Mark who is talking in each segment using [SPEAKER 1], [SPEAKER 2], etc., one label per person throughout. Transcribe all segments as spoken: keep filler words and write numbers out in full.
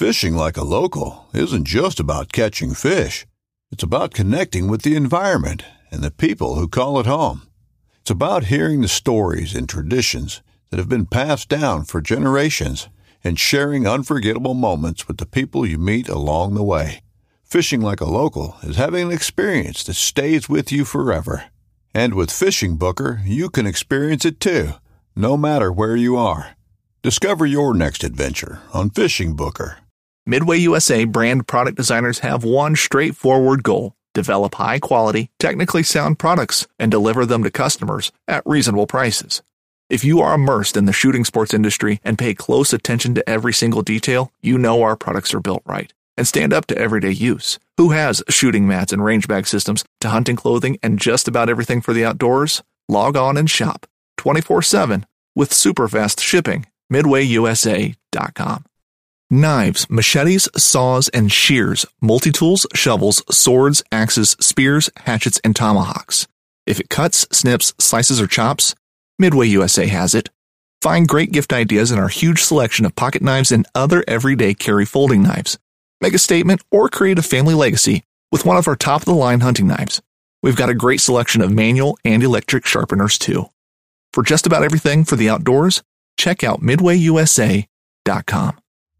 [SPEAKER 1] Fishing like a local isn't just about catching fish. It's about connecting with the environment and the people who call it home. It's about hearing the stories and traditions that have been passed down for generations and sharing unforgettable moments with the people you meet along the way. Fishing like a local is having an experience that stays with you forever. And with Fishing Booker, you can experience it too, no matter where you are. Discover your next adventure on Fishing Booker.
[SPEAKER 2] Midway U S A brand product designers have one straightforward goal: develop high-quality, technically sound products and deliver them to customers at reasonable prices. If you are immersed in the shooting sports industry and pay close attention to every single detail, you know our products are built right and stand up to everyday use. Who has shooting mats and range bag systems to hunting clothing and just about everything for the outdoors? Log on and shop twenty-four seven with super fast shipping. midway u s a dot com. Knives, machetes, saws, and shears, multi-tools, shovels, swords, axes, spears, hatchets, and tomahawks. If it cuts, snips, slices, or chops, Midway U S A has it. Find great gift ideas in our huge selection of pocket knives and other everyday carry folding knives. Make a statement or create a family legacy with one of our top-of-the-line hunting knives. We've got a great selection of manual and electric sharpeners, too. For just about everything for the outdoors, check out midway u s a dot com.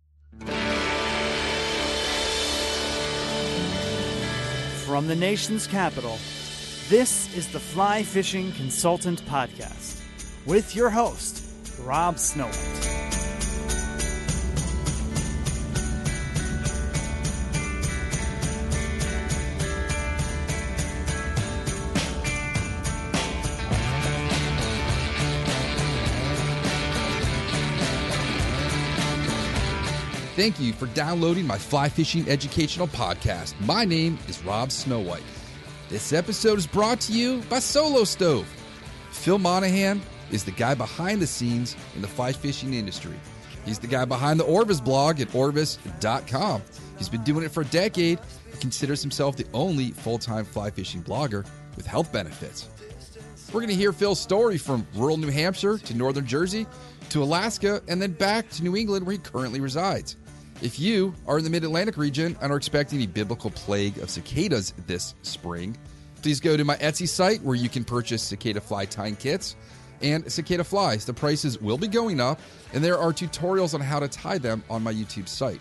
[SPEAKER 3] From the nation's capital, this is the Fly Fishing Consultant Podcast with your host, Rob Snowhite.
[SPEAKER 4] Thank you for downloading my fly fishing educational podcast. My name is Rob Snowhite. This episode is brought to you by Solo Stove. Phil Monahan is the guy behind the scenes in the fly fishing industry. He's the guy behind the Orvis blog at orvis dot com. He's been doing it for a decade and considers himself the only full-time fly fishing blogger with health benefits. We're going to hear Phil's story from rural New Hampshire to northern Jersey to Alaska and then back to New England where he currently resides. If you are in the Mid-Atlantic region and are expecting a biblical plague of cicadas this spring, please go to my Etsy site where you can purchase cicada fly tying kits and cicada flies. The prices will be going up, and there are tutorials on how to tie them on my YouTube site.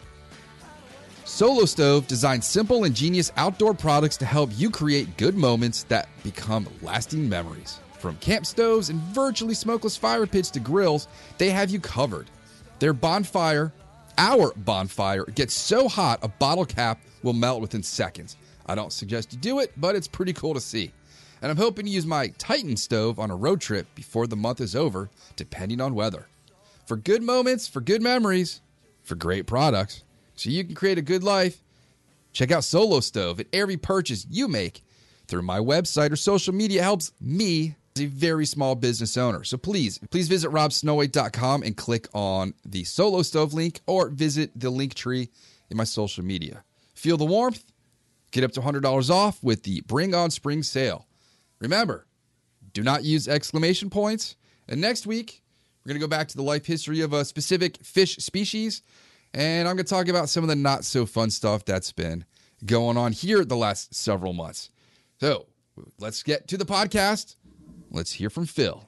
[SPEAKER 4] Solo Stove designs simple, ingenious outdoor products to help you create good moments that become lasting memories. From camp stoves and virtually smokeless fire pits to grills, they have you covered. Their bonfire... Our bonfire gets so hot a bottle cap will melt within seconds. I don't suggest you do it, but it's pretty cool to see. And I'm hoping to use my Titan stove on a road trip before the month is over, depending on weather. For good moments, for good memories, for great products, so you can create a good life, check out Solo Stove. At every purchase you make through my website or social media helps me as a very small business owner. So please, please visit rob snowhite dot com and click on the Solo Stove link or visit the link tree in my social media. Feel the warmth? Get up to one hundred dollars off with the Bring On Spring sale. Remember, do not use exclamation points. And next week, we're going to go back to the life history of a specific fish species. And I'm going to talk about some of the not so fun stuff that's been going on here the last several months. So let's get to the podcast. Let's hear from Phil.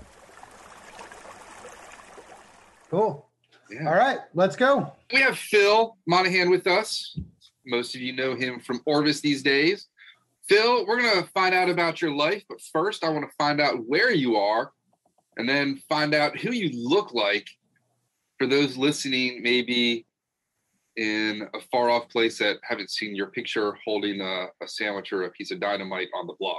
[SPEAKER 5] Cool.
[SPEAKER 4] Yeah.
[SPEAKER 5] All right, let's go.
[SPEAKER 4] We have Phil Monahan with us. Most of you know him from Orvis these days. Phil, we're going to find out about your life, but first I want to find out where you are and then find out who you look like for those listening maybe in a far-off place that haven't seen your picture holding a, a sandwich or a piece of dynamite on the blog.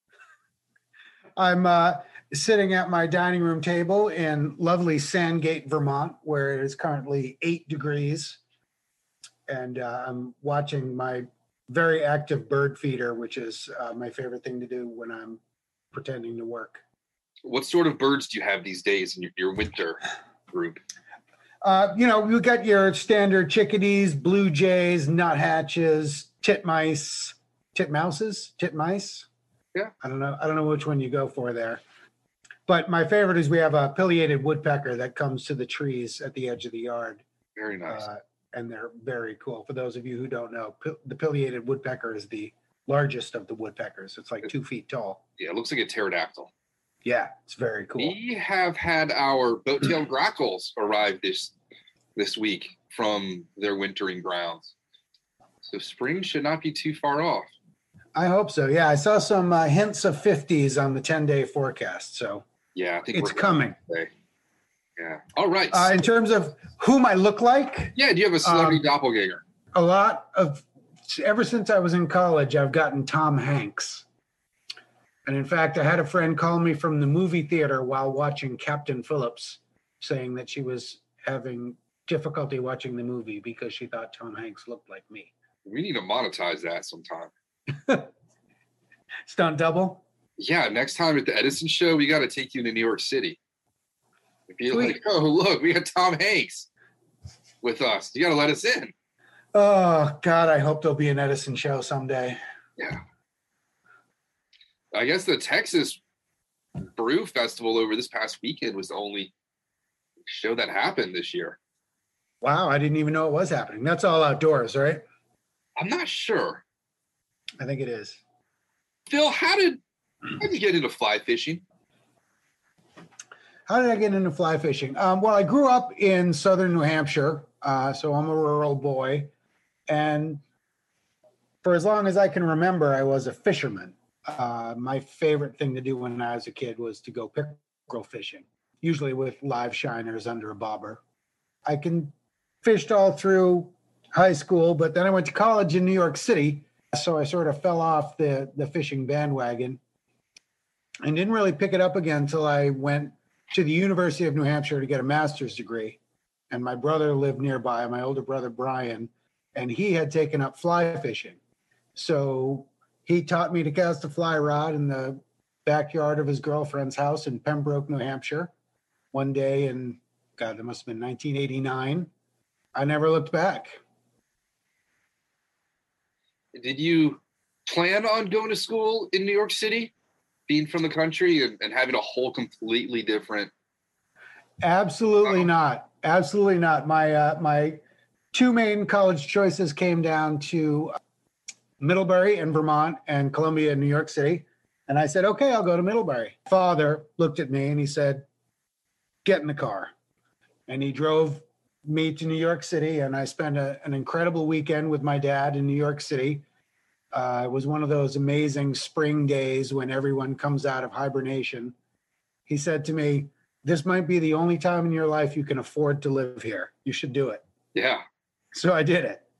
[SPEAKER 5] I'm uh, sitting at my dining room table in lovely Sandgate, Vermont, where it is currently eight degrees. And uh, I'm watching my very active bird feeder, which is uh, my favorite thing to do when I'm pretending to work.
[SPEAKER 4] What sort of birds do you have these days in your, your winter group?
[SPEAKER 5] Uh, you know, you got your standard chickadees, blue jays, nuthatches, titmice, titmouses, titmice.
[SPEAKER 4] Yeah.
[SPEAKER 5] I don't know. I don't know which one you go for there. But my favorite is we have a pileated woodpecker that comes to the trees at the edge of the yard.
[SPEAKER 4] Very nice.
[SPEAKER 5] Uh, and they're very cool. For those of you who don't know, p- the pileated woodpecker is the largest of the woodpeckers. It's like two feet tall.
[SPEAKER 6] Yeah, it looks like a pterodactyl.
[SPEAKER 5] Yeah, it's very cool.
[SPEAKER 6] We have had our boat-tailed grackles arrive this this week from their wintering grounds. So spring should not be too far off.
[SPEAKER 5] I hope so. Yeah, I saw some uh, hints of fifties on the ten-day forecast. So
[SPEAKER 6] yeah, I think
[SPEAKER 5] it's
[SPEAKER 6] we're
[SPEAKER 5] coming.
[SPEAKER 6] Today. Yeah. All right.
[SPEAKER 5] Uh, in terms of whom I look like,
[SPEAKER 6] yeah, do you have a celebrity
[SPEAKER 5] um,
[SPEAKER 6] doppelganger?
[SPEAKER 5] A lot of, ever since I was in college, I've gotten Tom Hanks. And in fact, I had a friend call me from the movie theater while watching Captain Phillips, saying that she was having difficulty watching the movie because she thought Tom Hanks looked like me.
[SPEAKER 6] We need to monetize that sometime.
[SPEAKER 5] Stunt double?
[SPEAKER 6] Yeah, next time at the Edison show, we got to take you to New York City. Be
[SPEAKER 5] Sweet.
[SPEAKER 6] like, oh, look, we got Tom Hanks with us. You got to let us in.
[SPEAKER 5] Oh, God, I hope there'll be an Edison show someday.
[SPEAKER 6] Yeah. I guess the Texas Brew Festival over this past weekend was the only show that happened this year.
[SPEAKER 5] Wow, I didn't even know it was happening. That's all outdoors, right?
[SPEAKER 6] I'm not sure.
[SPEAKER 5] I think it is.
[SPEAKER 6] Phil, how did how did you get into fly fishing?
[SPEAKER 5] How did I get into fly fishing? Um, well, I grew up in southern New Hampshire, uh, so I'm a rural boy. And for as long as I can remember, I was a fisherman. Uh, my favorite thing to do when I was a kid was to go pickerel fishing, usually with live shiners under a bobber. I can fished all through high school, but then I went to college in New York City, so I sort of fell off the, the fishing bandwagon and didn't really pick it up again until I went to the University of New Hampshire to get a master's degree. And my brother lived nearby, my older brother, Brian, and he had taken up fly fishing. So he taught me to cast a fly rod in the backyard of his girlfriend's house in Pembroke, New Hampshire. One day in, God, that must have been nineteen eighty-nine. I never looked back.
[SPEAKER 6] Did you plan on going to school in New York City, being from the country and, and having a whole completely different?
[SPEAKER 5] Absolutely
[SPEAKER 6] Oh.
[SPEAKER 5] not. Absolutely not. My uh, my two main college choices came down to Middlebury in Vermont and Columbia in New York City. And I said, okay, I'll go to Middlebury. Father looked at me and he said, get in the car. And he drove me to New York City, and I spent a, an incredible weekend with my dad in New York City. Uh, it was one of those amazing spring days when everyone comes out of hibernation. He said to me, this might be the only time in your life you can afford to live here. You should do it.
[SPEAKER 6] Yeah.
[SPEAKER 5] So I did it.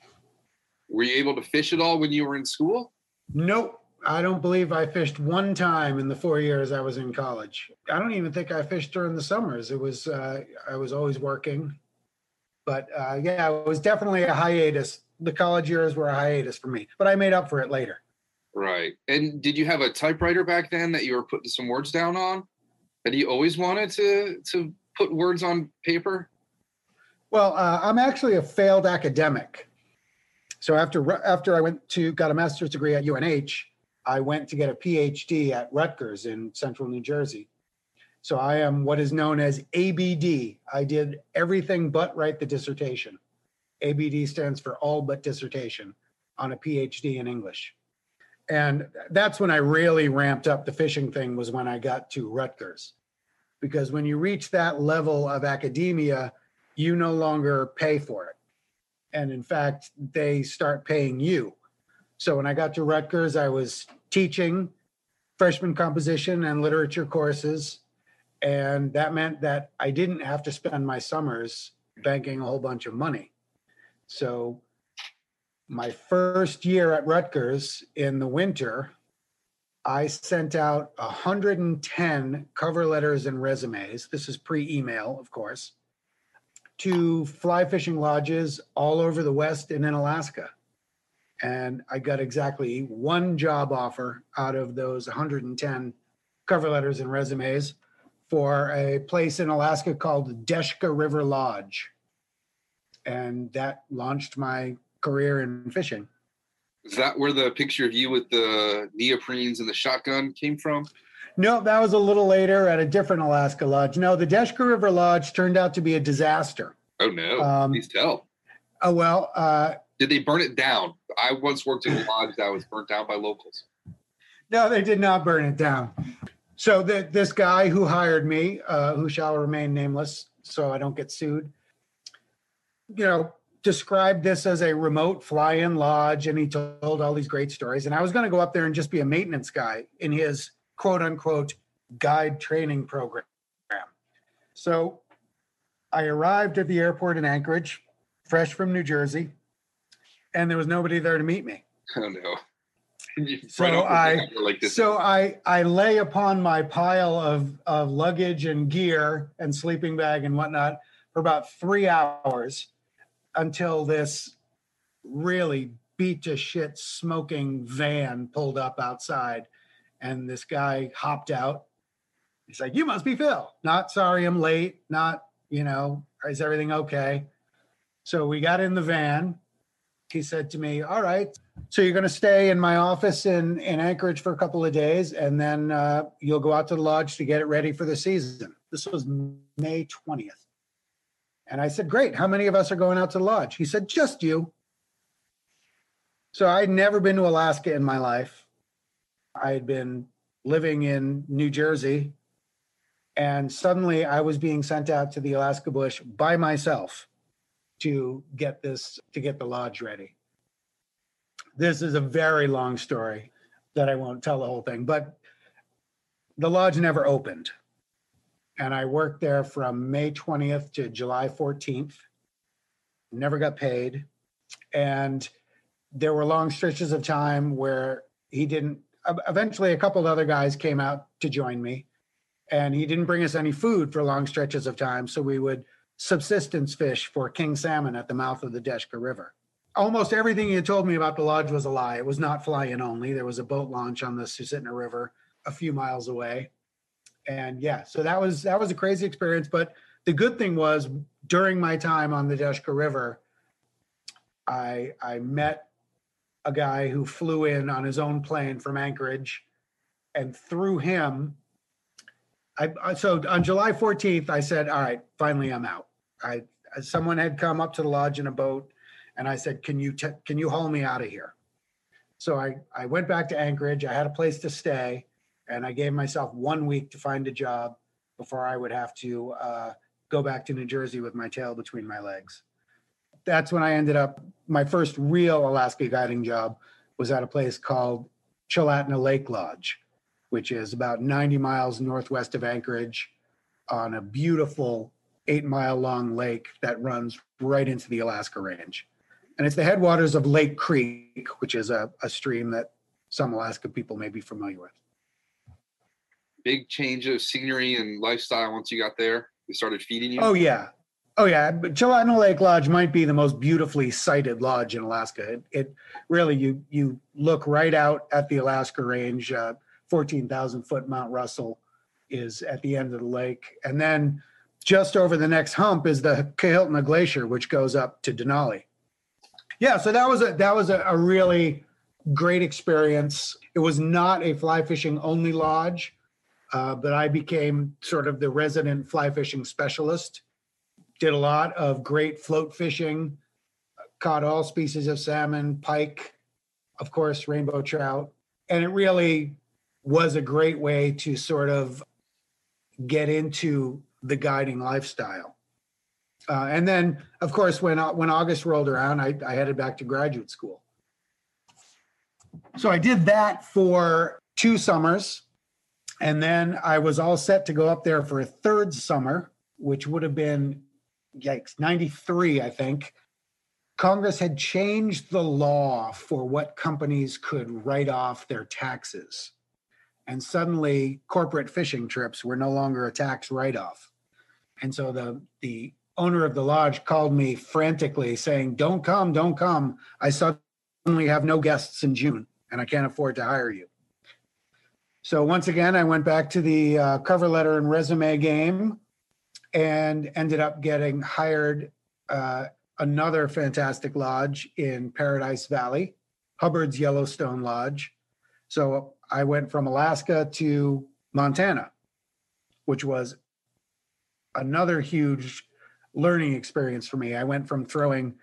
[SPEAKER 6] Were you able to fish at all when you were in school?
[SPEAKER 5] Nope. I don't believe I fished one time in the four years I was in college. I don't even think I fished during the summers. It was, uh, I was always working. But uh, yeah, it was definitely a hiatus. The college years were a hiatus for me, but I made up for it later.
[SPEAKER 6] Right. And did you have a typewriter back then that you were putting some words down on? Had you always wanted to, to put words on paper?
[SPEAKER 5] Well, uh, I'm actually a failed academic. So after after I went to got a master's degree at U N H, I went to get a P H D at Rutgers in central New Jersey. So I am what is known as A B D. I did everything but write the dissertation. A B D stands for all but dissertation on a P H D in English. And that's when I really ramped up the fishing thing, was when I got to Rutgers. Because when you reach that level of academia, you no longer pay for it. And in fact, they start paying you. So when I got to Rutgers, I was teaching freshman composition and literature courses. And that meant that I didn't have to spend my summers banking a whole bunch of money. So my first year at Rutgers in the winter, I sent out one hundred ten cover letters and resumes. This is pre-email, of course, to fly fishing lodges all over the West and in Alaska. And I got exactly one job offer out of those one hundred ten cover letters and resumes for a place in Alaska called Deshka River Lodge. And that launched my career in fishing.
[SPEAKER 6] Is that where the picture of you with the neoprenes and the shotgun came from?
[SPEAKER 5] No, that was a little later at a different Alaska lodge. No, the Deshka River Lodge turned out to be a disaster.
[SPEAKER 6] Oh, no.
[SPEAKER 5] Um,
[SPEAKER 6] Please tell.
[SPEAKER 5] Oh, well. Uh,
[SPEAKER 6] Did they burn it down? I once worked in a lodge that was burnt down by locals.
[SPEAKER 5] no, they did not burn it down. So the, this guy who hired me, uh, who shall remain nameless so I don't get sued, you know, described this as a remote fly-in lodge, and he told all these great stories. And I was going to go up there and just be a maintenance guy in his quote-unquote guide training program. So I arrived at the airport in Anchorage, fresh from New Jersey, and there was nobody there to meet me.
[SPEAKER 6] Oh, no.
[SPEAKER 5] So
[SPEAKER 6] Right off the
[SPEAKER 5] I,
[SPEAKER 6] bat, you're like this.
[SPEAKER 5] so I, I lay upon my pile of, of luggage and gear and sleeping bag and whatnot for about three hours until this really beat to shit smoking van pulled up outside, and this guy hopped out. He's like, "You must be Phil." Not sorry, I'm late. Not, you know, is everything okay? So we got in the van. He said to me, "All right, so you're going to stay in my office in, in Anchorage for a couple of days, and then uh, you'll go out to the lodge to get it ready for the season." This was May twentieth. And I said, "Great. How many of us are going out to the lodge?" He said, "Just you." So I'd never been to Alaska in my life. I had been living in New Jersey, and suddenly I was being sent out to the Alaska bush by myself to get this, to get the lodge ready. This is a very long story that I won't tell the whole thing, but the lodge never opened. And I worked there from May twentieth to July fourteenth, never got paid. And there were long stretches of time where he didn't, eventually a couple of other guys came out to join me, and he didn't bring us any food for long stretches of time. So we would subsistence fish for king salmon at the mouth of the Deshka River. Almost everything you told me about the lodge was a lie. It was not fly-in only. There was a boat launch on the Susitna River a few miles away. And yeah, so that was that was a crazy experience. But the good thing was, during my time on the Deshka River, I I met a guy who flew in on his own plane from Anchorage, and through him, I so on July fourteenth, I said, "All right, finally I'm out." I someone had come up to the lodge in a boat, and I said, "Can you te- can you haul me out of here?" So I I went back to Anchorage. I had a place to stay, and I gave myself one week to find a job before I would have to uh, go back to New Jersey with my tail between my legs. That's when I ended up, my first real Alaska guiding job was at a place called Chulhatna Lake Lodge, which is about ninety miles northwest of Anchorage on a beautiful eight mile long lake that runs right into the Alaska Range. And it's the headwaters of Lake Creek, which is a, a stream that some Alaska people may be familiar with.
[SPEAKER 6] Big change of scenery and lifestyle once you got there? They started feeding you?
[SPEAKER 5] Oh, yeah. Oh, yeah. But Chulhatna Lake Lodge might be the most beautifully sited lodge in Alaska. It, it really, you you look right out at the Alaska Range. Uh, fourteen thousand foot Mount Russell is at the end of the lake. And then just over the next hump is the Kahiltna Glacier, which goes up to Denali. Yeah, so that was a that was a, a really great experience. It was not a fly fishing only lodge, uh, but I became sort of the resident fly fishing specialist. Did a lot of great float fishing, caught all species of salmon, pike, of course, rainbow trout. And it really was a great way to sort of get into the guiding lifestyle. Uh, and then, of course, when when August rolled around, I, I headed back to graduate school. So I did that for two summers. And then I was all set to go up there for a third summer, which would have been, yikes, ninety-three, I think. Congress had changed the law for what companies could write off their taxes. And suddenly corporate fishing trips were no longer a tax write-off. And so the, the owner of the lodge called me frantically saying, "Don't come, don't come. I suddenly have no guests in June and I can't afford to hire you." So once again, I went back to the uh, cover letter and resume game and ended up getting hired uh, another fantastic lodge in Paradise Valley, Hubbard's Yellowstone Lodge. So I went from Alaska to Montana, which was another huge learning experience for me. I went from throwing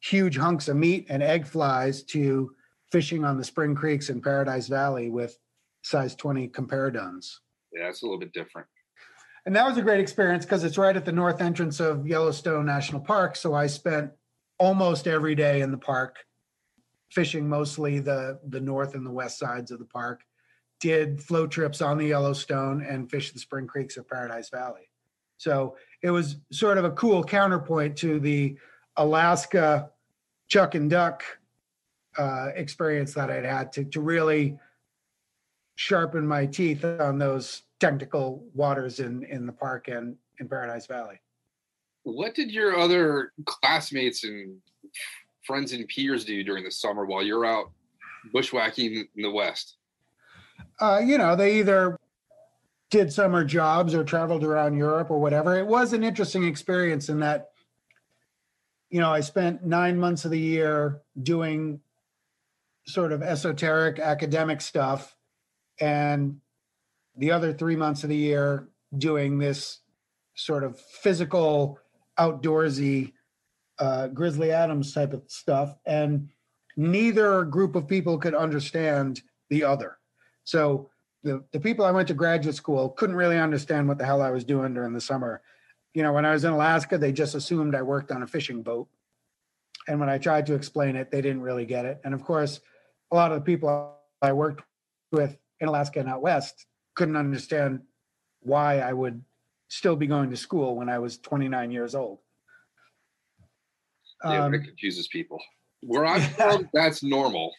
[SPEAKER 5] huge hunks of meat and egg flies to fishing on the spring creeks in Paradise Valley with size twenty compareduns.
[SPEAKER 6] Yeah, it's a little bit different.
[SPEAKER 5] And that was a great experience because it's right at the north entrance of Yellowstone National Park. So I spent almost every day in the park, fishing mostly the, the north and the west sides of the park, did float trips on the Yellowstone and fished the spring creeks of Paradise Valley. So it was sort of a cool counterpoint to the Alaska chuck and duck uh, experience that I'd had to, to really sharpen my teeth on those technical waters in, in the park and in Paradise Valley.
[SPEAKER 6] What did your other classmates and friends and peers do during the summer while you're out bushwhacking in the West?
[SPEAKER 5] Uh, you know, they either did summer jobs or traveled around Europe or whatever. It was an interesting experience in that, you know, I spent nine months of the year doing sort of esoteric academic stuff, and the other three months of the year doing this sort of physical, outdoorsy, uh, Grizzly Adams type of stuff. And neither group of people could understand the other. So the, the people I went to graduate school couldn't really understand what the hell I was doing during the summer. You know, when I was in Alaska, they just assumed I worked on a fishing boat. And when I tried to explain it, they didn't really get it. And of course, a lot of the people I worked with in Alaska and out west couldn't understand why I would still be going to school when I was twenty-nine years old.
[SPEAKER 6] Yeah,
[SPEAKER 5] Um,
[SPEAKER 6] that confuses people. Where I'm from, that's normal.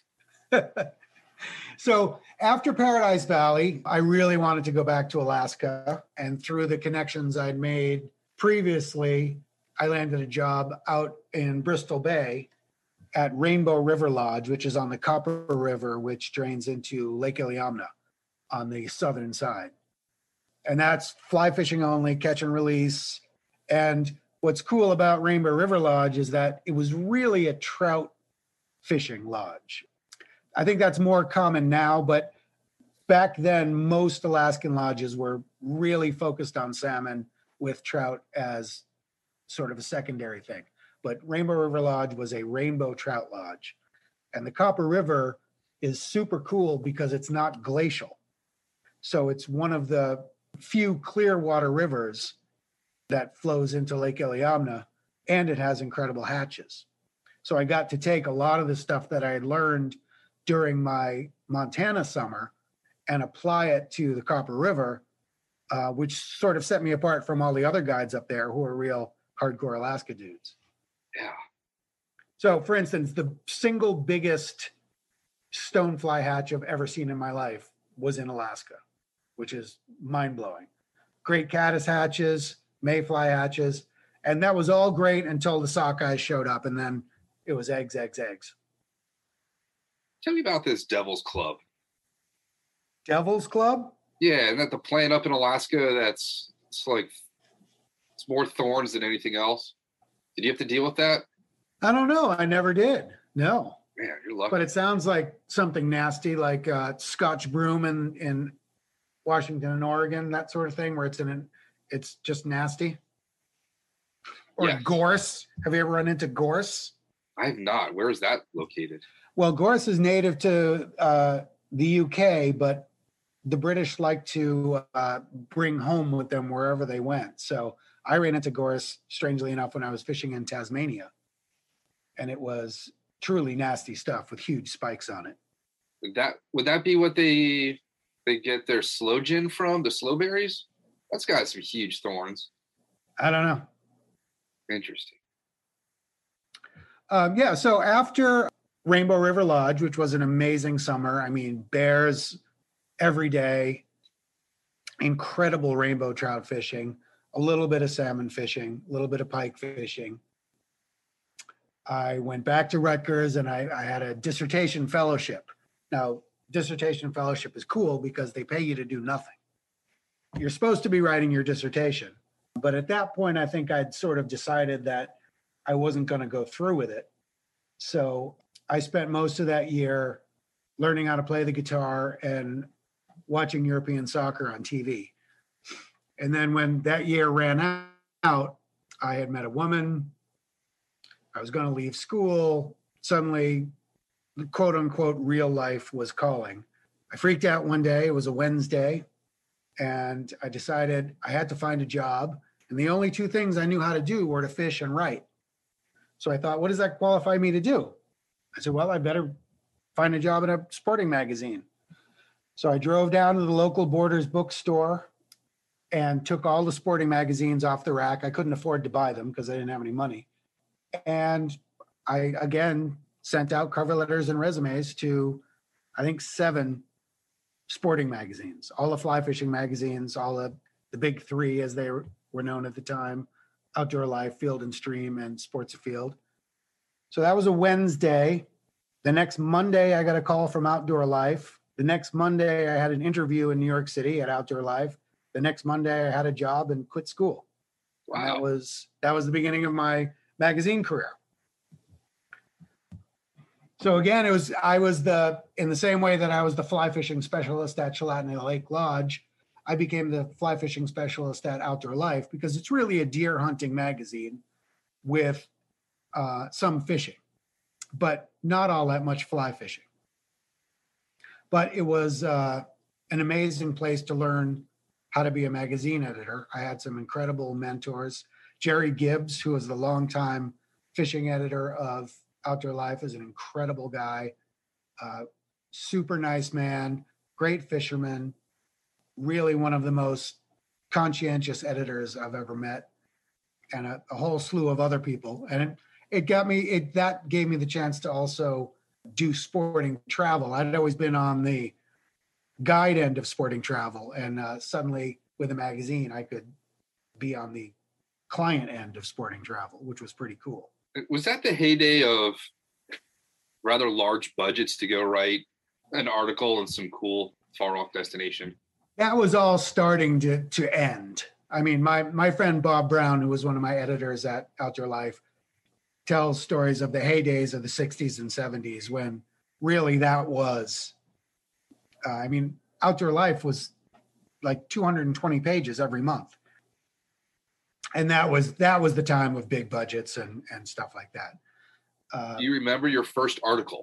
[SPEAKER 5] So after Paradise Valley, I really wanted to go back to Alaska. And through the connections I'd made previously, I landed a job out in Bristol Bay at Rainbow River Lodge, which is on the Copper River, which drains into Lake Iliamna on the southern side. And that's fly fishing only, catch and release. And what's cool about Rainbow River Lodge is that it was really a trout fishing lodge. I think that's more common now, but back then, most Alaskan lodges were really focused on salmon with trout as sort of a secondary thing. But Rainbow River Lodge was a rainbow trout lodge. And the Copper River is super cool because it's not glacial. So it's one of the few clear water rivers that flows into Lake Iliamna, and it has incredible hatches. So I got to take a lot of the stuff that I had learned during my Montana summer and apply it to the Copper River, uh, which sort of set me apart from all the other guides up there who are real hardcore Alaska dudes.
[SPEAKER 6] Yeah.
[SPEAKER 5] So for instance, the single biggest stonefly hatch I've ever seen in my life was in Alaska, which is mind-blowing. Great caddis hatches, mayfly hatches, and that was all great until the sockeyes showed up, and then it was eggs, eggs, eggs.
[SPEAKER 6] Tell me about this Devil's Club.
[SPEAKER 5] Devil's Club?
[SPEAKER 6] Yeah, and that the plant up in Alaska that's it's like it's more thorns than anything else. Did you have to deal with that?
[SPEAKER 5] I don't know. I never did. No.
[SPEAKER 6] Man, you're lucky.
[SPEAKER 5] But it sounds like something nasty, like uh, Scotch broom in, in Washington and Oregon, that sort of thing, where it's in an, it's just nasty. Or
[SPEAKER 6] Yeah.
[SPEAKER 5] gorse. Have you ever run into gorse?
[SPEAKER 6] I have not. Where is that located?
[SPEAKER 5] Well, gorse is native to uh, the U K, but the British like to uh, bring home with them wherever they went. So I ran into gorse, strangely enough, when I was fishing in Tasmania. And it was truly nasty stuff with huge spikes on it.
[SPEAKER 6] Would that would that be what they they get their sloe gin from? The sloe berries? That's got some huge thorns.
[SPEAKER 5] I don't know.
[SPEAKER 6] Interesting.
[SPEAKER 5] Um, yeah, so after Rainbow River Lodge, which was an amazing summer, I mean, bears every day, incredible rainbow trout fishing, a little bit of salmon fishing, a little bit of pike fishing. I went back to Rutgers and I, I had a dissertation fellowship. Now, dissertation fellowship is cool because they pay you to do nothing. You're supposed to be writing your dissertation. But at that point, I think I'd sort of decided that I wasn't going to go through with it. So I spent most of that year learning how to play the guitar and watching European soccer on T V. And then when that year ran out, I had met a woman. I was going to leave school. Suddenly, the quote unquote real life was calling. I freaked out one day. It was a Wednesday. And I decided I had to find a job. And the only two things I knew how to do were to fish and write. So I thought, what does that qualify me to do? I said, well, I better find a job in a sporting magazine. So I drove down to the local Borders bookstore and took all the sporting magazines off the rack. I couldn't afford to buy them because I didn't have any money. And I, again, sent out cover letters and resumes to, I think, seven sporting magazines, all the fly fishing magazines, all the, the big three as they were known at the time, Outdoor Life, Field and Stream, and Sports Afield. So that was a Wednesday. The next Monday, I got a call from Outdoor Life. The next Monday, I had an interview in New York City at Outdoor Life. The next Monday, I had a job and quit school. Wow. And that was that was the beginning of my magazine career. So again, it was I was the in the same way that I was the fly fishing specialist at Chalatenango Lake Lodge, I became the fly fishing specialist at Outdoor Life because it's really a deer hunting magazine with uh, some fishing, but not all that much fly fishing. But it was uh, an amazing place to learn how to be a magazine editor. I had some incredible mentors. Jerry Gibbs, who was the longtime fishing editor of Outdoor Life, is an incredible guy, uh, super nice man, great fisherman, really one of the most conscientious editors I've ever met, and a, a whole slew of other people. And it, it got me, it that gave me the chance to also do sporting travel. I'd always been on the guide end of sporting travel, and uh, suddenly with a magazine, I could be on the client end of sporting travel, which was pretty cool.
[SPEAKER 6] Was that the heyday of rather large budgets to go write an article in some cool far off destination?
[SPEAKER 5] That was all starting to to end. I mean, my my friend Bob Brown, who was one of my editors at Outdoor Life, tells stories of the heydays of the sixties and seventies when really that was, uh, I mean, Outdoor Life was like two hundred twenty pages every month. And that was that was the time of big budgets and, and stuff like that. Uh,
[SPEAKER 6] Do you remember your first article?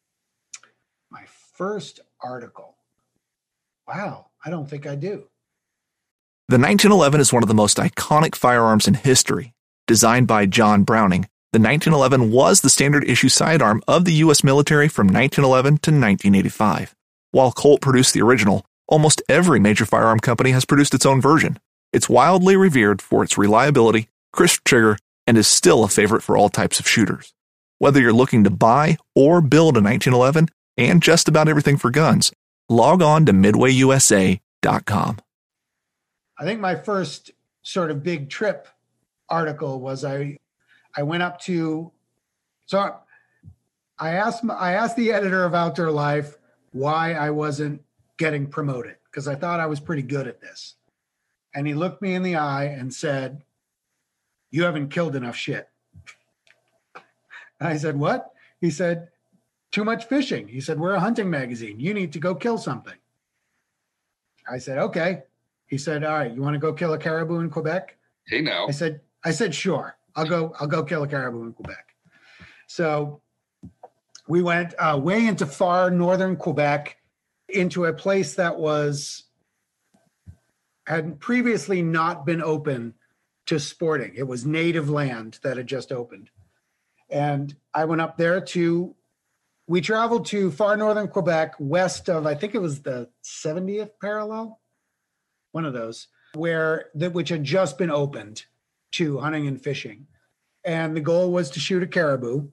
[SPEAKER 5] My first article? Wow, I don't think I do.
[SPEAKER 2] The nineteen eleven is one of the most iconic firearms in history. Designed by John Browning, the nineteen eleven was the standard issue sidearm of the U S military from nineteen eleven to nineteen eighty-five. While Colt produced the original, almost every major firearm company has produced its own version. It's wildly revered for its reliability, crisp trigger, and is still a favorite for all types of shooters. Whether you're looking to buy or build a nineteen eleven and just about everything for guns, log on to midway u s a dot com.
[SPEAKER 5] I think my first sort of big trip article was I I went up to, so I asked I asked the editor of Outdoor Life why I wasn't getting promoted, because I thought I was pretty good at this. And he looked me in the eye and said, "You haven't killed enough shit." And I said, "What?" He said, "Too much fishing." He said, "We're a hunting magazine. You need to go kill something." I said, "Okay." He said, "All right, you want to go kill a caribou in Quebec?"
[SPEAKER 6] Hey, now.
[SPEAKER 5] I said, I said, "Sure. I'll go, I'll go kill a caribou in Quebec." So we went uh, way into far northern Quebec, into a place that was had previously not been open to sporting. It was native land that had just opened. And I went up there to, we traveled to far northern Quebec, west of, I think it was the seventieth parallel, one of those, where that which had just been opened to hunting and fishing. And the goal was to shoot a caribou.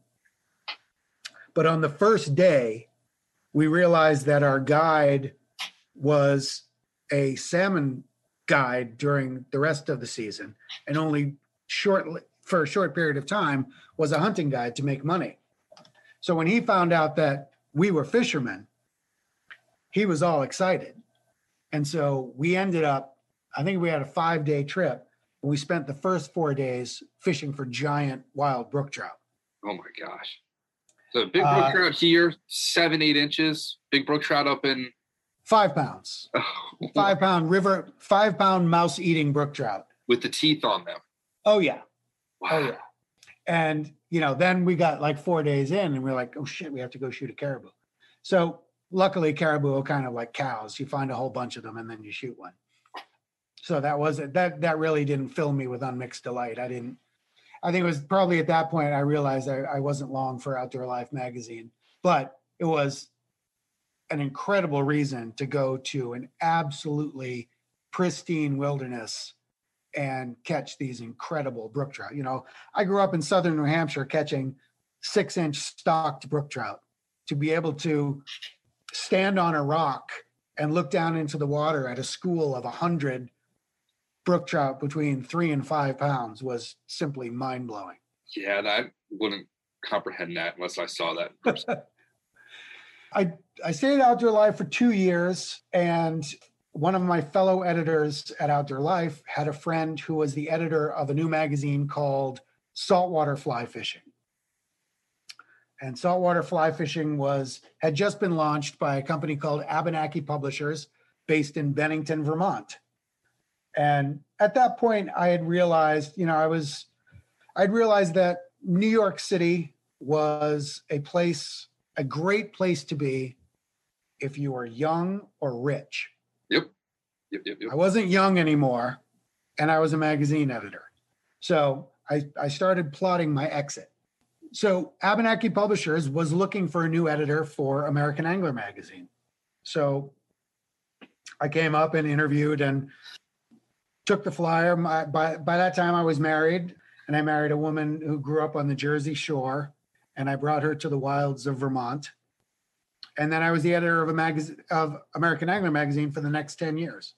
[SPEAKER 5] But on the first day, we realized that our guide was a salmon guide during the rest of the season, and only short for a short period of time was a hunting guide to make money. So when he found out that we were fishermen, he was all excited. And so we ended up, I think we had a five day trip, and we spent the first four days fishing for giant wild brook trout.
[SPEAKER 6] Oh my gosh. So big brook
[SPEAKER 5] Uh,
[SPEAKER 6] trout here, seven, eight inches, big brook trout up in
[SPEAKER 5] Five pounds, five pound river, five pound mouse eating brook trout.
[SPEAKER 6] with the teeth on them.
[SPEAKER 5] Oh yeah.
[SPEAKER 6] Wow.
[SPEAKER 5] Oh yeah. And, you know, then we got like four days in and we're like, oh shit, we have to go shoot a caribou. So luckily caribou are kind of like cows. You find a whole bunch of them and then you shoot one. So that was it. That, that really didn't fill me with unmixed delight. I didn't, I think it was probably at that point I realized I, I wasn't long for Outdoor Life magazine, but it was an incredible reason to go to an absolutely pristine wilderness and catch these incredible brook trout. You know, I grew up in southern New Hampshire catching six inch stocked brook trout. To be able to stand on a rock and look down into the water at a school of a hundred brook trout between three and five pounds was simply mind blowing.
[SPEAKER 6] Yeah, and I wouldn't comprehend that unless I saw that in person.
[SPEAKER 5] I, I stayed at Outdoor Life for two years, and one of my fellow editors at Outdoor Life had a friend who was the editor of a new magazine called Saltwater Fly Fishing. And Saltwater Fly Fishing was had just been launched by a company called Abenaki Publishers based in Bennington, Vermont. And at that point, I had realized, you know, I was, I'd realized that New York City was a place, a great place to be if you were young or rich.
[SPEAKER 6] Yep. Yep, yep, yep.
[SPEAKER 5] I wasn't young anymore, and I was a magazine editor. So I, I started plotting my exit. So Abenaki Publishers was looking for a new editor for American Angler magazine. So I came up and interviewed and took the flyer. My, by, by that time I was married, and I married a woman who grew up on the Jersey Shore, and I brought her to the wilds of Vermont. And then I was the editor of a magazine of American Angler magazine for the next ten years.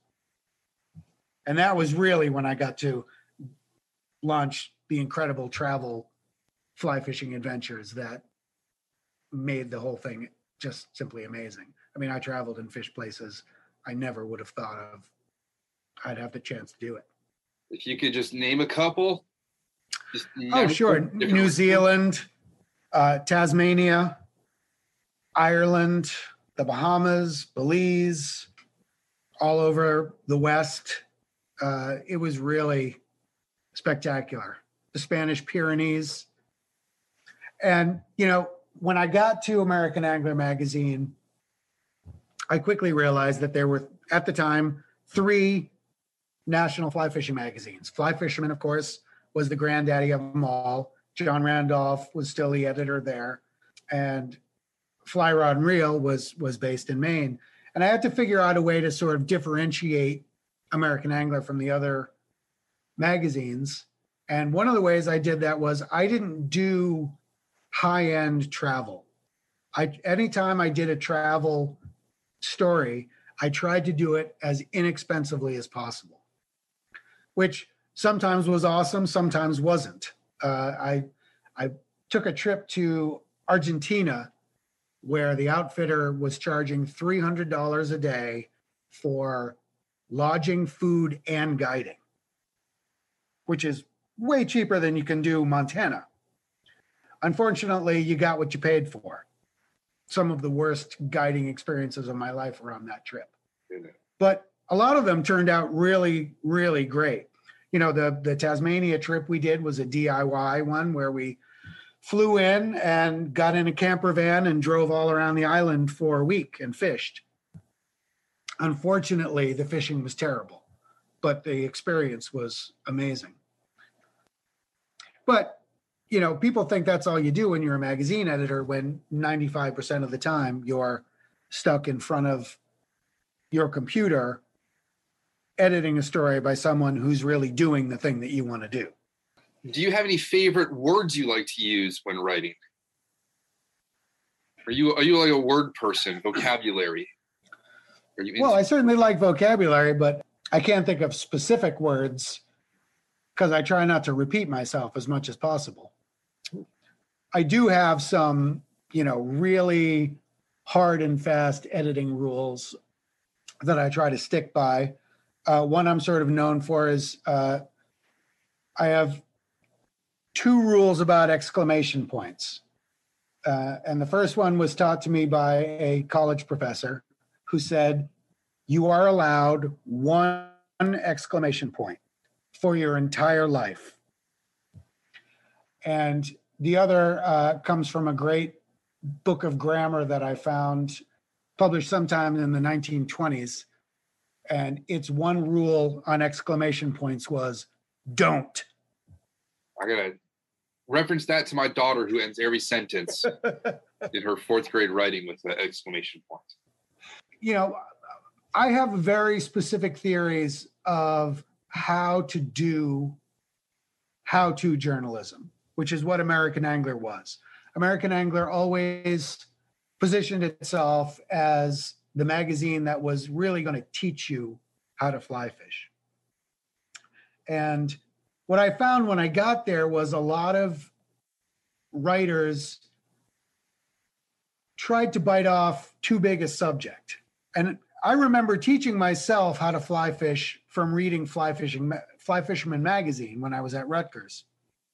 [SPEAKER 5] And that was really when I got to launch the incredible travel fly fishing adventures that made the whole thing just simply amazing. I mean, I traveled and fished places I never would have thought of I'd have the chance to do it.
[SPEAKER 6] If you could just name a couple. Just
[SPEAKER 5] oh, sure. New Zealand, uh, Tasmania, Ireland, the Bahamas, Belize, all over the West. Uh, it was really spectacular. The Spanish Pyrenees. And, you know, when I got to American Angler magazine, I quickly realized that there were, at the time, three national fly fishing magazines. Fly Fisherman, of course, was the granddaddy of them all. John Randolph was still the editor there. And Fly Rod and Reel was, was based in Maine. And I had to figure out a way to sort of differentiate American Angler from the other magazines. And one of the ways I did that was I didn't do high-end travel. I anytime I did a travel story, I tried to do it as inexpensively as possible, which sometimes was awesome, sometimes wasn't. Uh, I I took a trip to Argentina where the outfitter was charging three hundred dollars a day for lodging, food, and guiding, which is way cheaper than you can do Montana. Unfortunately, you got what you paid for. Some of the worst guiding experiences of my life were on that trip. But a lot of them turned out really, really great. You know, the, the Tasmania trip we did was a D I Y one where we flew in and got in a camper van and drove all around the island for a week and fished. Unfortunately, the fishing was terrible, but the experience was amazing. But you know, people think that's all you do when you're a magazine editor, when ninety-five percent of the time you're stuck in front of your computer editing a story by someone who's really doing the thing that you want to do.
[SPEAKER 6] Do you have any favorite words you like to use when writing? Are you are you like a word person, vocabulary? Are you
[SPEAKER 5] well, I certainly like vocabulary, but I can't think of specific words because I try not to repeat myself as much as possible. I do have some, you know, really hard and fast editing rules that I try to stick by. Uh, one I'm sort of known for is uh, I have two rules about exclamation points. Uh, and the first one was taught to me by a college professor who said, you are allowed one exclamation point for your entire life. And the other uh, comes from a great book of grammar that I found published sometime in the nineteen twenties. And its one rule on exclamation points was don't.
[SPEAKER 6] I gotta reference that to my daughter, who ends every sentence in her fourth grade writing with the exclamation point.
[SPEAKER 5] You know, I have very specific theories of how to do how-to journalism, which is what American Angler was. American Angler always positioned itself as the magazine that was really going to teach you how to fly fish. And what I found when I got there was a lot of writers tried to bite off too big a subject. And I remember teaching myself how to fly fish from reading Fly Fishing, Fly Fisherman magazine when I was at Rutgers.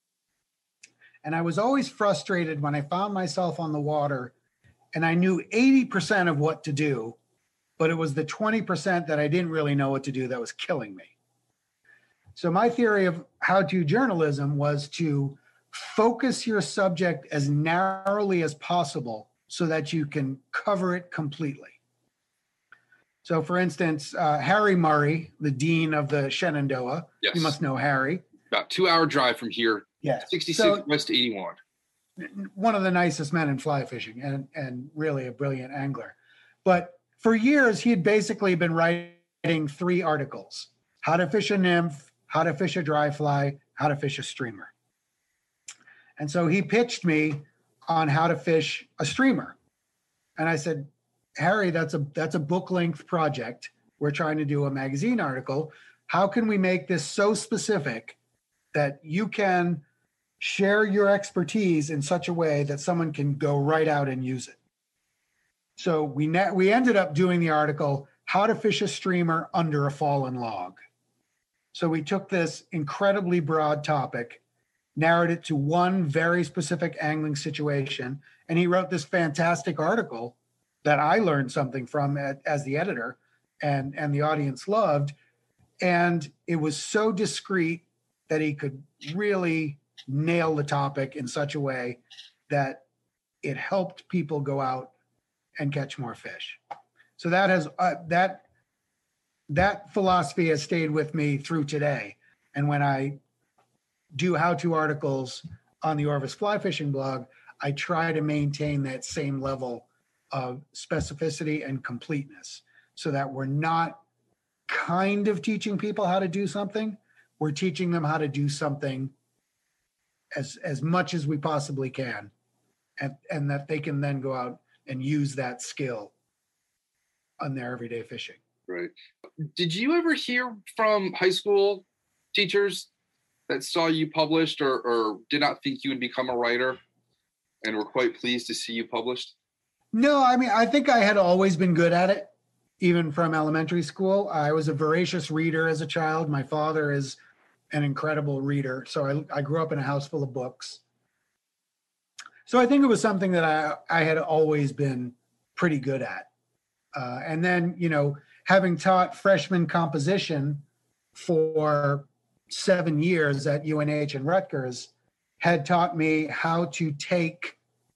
[SPEAKER 5] And I was always frustrated when I found myself on the water and I knew eighty percent of what to do, but it was the twenty percent that I didn't really know what to do that was killing me. So my theory of how-to journalism was to focus your subject as narrowly as possible so that you can cover it completely. So for instance, uh, Harry Murray, the dean of the Shenandoah,
[SPEAKER 6] Yes.
[SPEAKER 5] You must know Harry.
[SPEAKER 6] About two hour drive from here,
[SPEAKER 5] Yes.
[SPEAKER 6] sixty-six
[SPEAKER 5] So,
[SPEAKER 6] West eighty-one.
[SPEAKER 5] one of the nicest men in fly fishing and, and really a brilliant angler. But for years, he had basically been writing three articles: how to fish a nymph, how to fish a dry fly, how to fish a streamer. And so he pitched me on how to fish a streamer. And I said, Harry, that's a that's a book length project. We're trying to do a magazine article. How can we make this so specific that you can share your expertise in such a way that someone can go right out and use it? So we ne- we ended up doing the article, How to Fish a Streamer Under a Fallen Log. So we took this incredibly broad topic, narrowed it to one very specific angling situation, and he wrote this fantastic article that I learned something from at, as the editor, and, and the audience loved. And it was so discreet that he could really nail the topic in such a way that it helped people go out and catch more fish. So that has uh, that that philosophy has stayed with me through today. And when I do how-to articles on the Orvis Fly Fishing blog, I try to maintain that same level of specificity and completeness so that we're not kind of teaching people how to do something. We're teaching them how to do something as, as much as we possibly can, and, and that they can then go out and use that skill on their everyday fishing.
[SPEAKER 6] Right. Did you ever hear from high school teachers that saw you published or, or did not think you would become a writer and were quite pleased to see you published?
[SPEAKER 5] No, I mean, I think I had always been good at it, even from elementary school. I was a voracious reader as a child. My father is an incredible reader. So I, I grew up in a house full of books. So I think it was something that I, I had always been pretty good at. Uh, and then, you know, having taught freshman composition for seven years at U N H and Rutgers had taught me how to take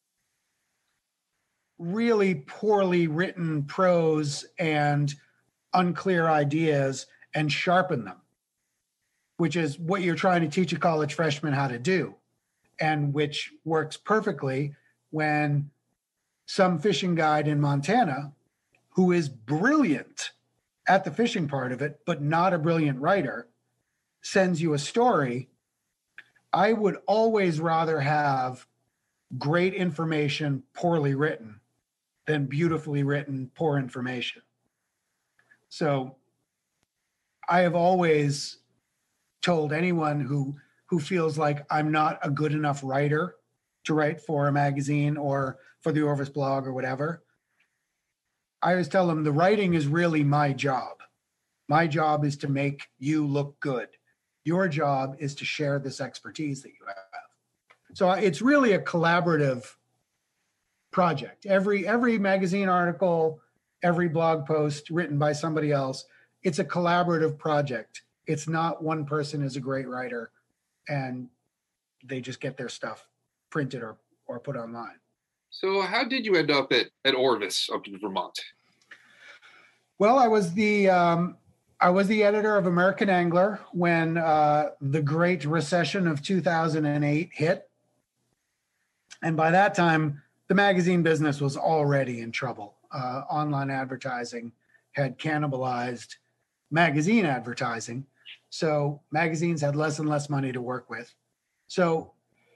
[SPEAKER 5] really poorly written prose and unclear ideas and sharpen them, which is what you're trying to teach a college freshman how to do, and which works perfectly when some fishing guide in Montana, who is brilliant at the fishing part of it, but not a brilliant writer, sends you a story. I would always rather have great information poorly written than beautifully written poor information. So I have always told anyone who who feels like I'm not a good enough writer to write for a magazine or for the Orvis blog or whatever, I always tell them the writing is really my job. My job is to make you look good. Your job is to share this expertise that you have. So it's really a collaborative project. Every every magazine article, every blog post written by somebody else, it's a collaborative project. It's not one person is a great writer and they just get their stuff printed or, or put online.
[SPEAKER 6] So how did you end up at, at Orvis up in Vermont?
[SPEAKER 5] Well, I was the um, I was the editor of American Angler when uh, the Great Recession of two thousand eight hit. And by that time, the magazine business was already in trouble. Uh, online advertising had cannibalized magazine advertising. So magazines had less and less money to work with. So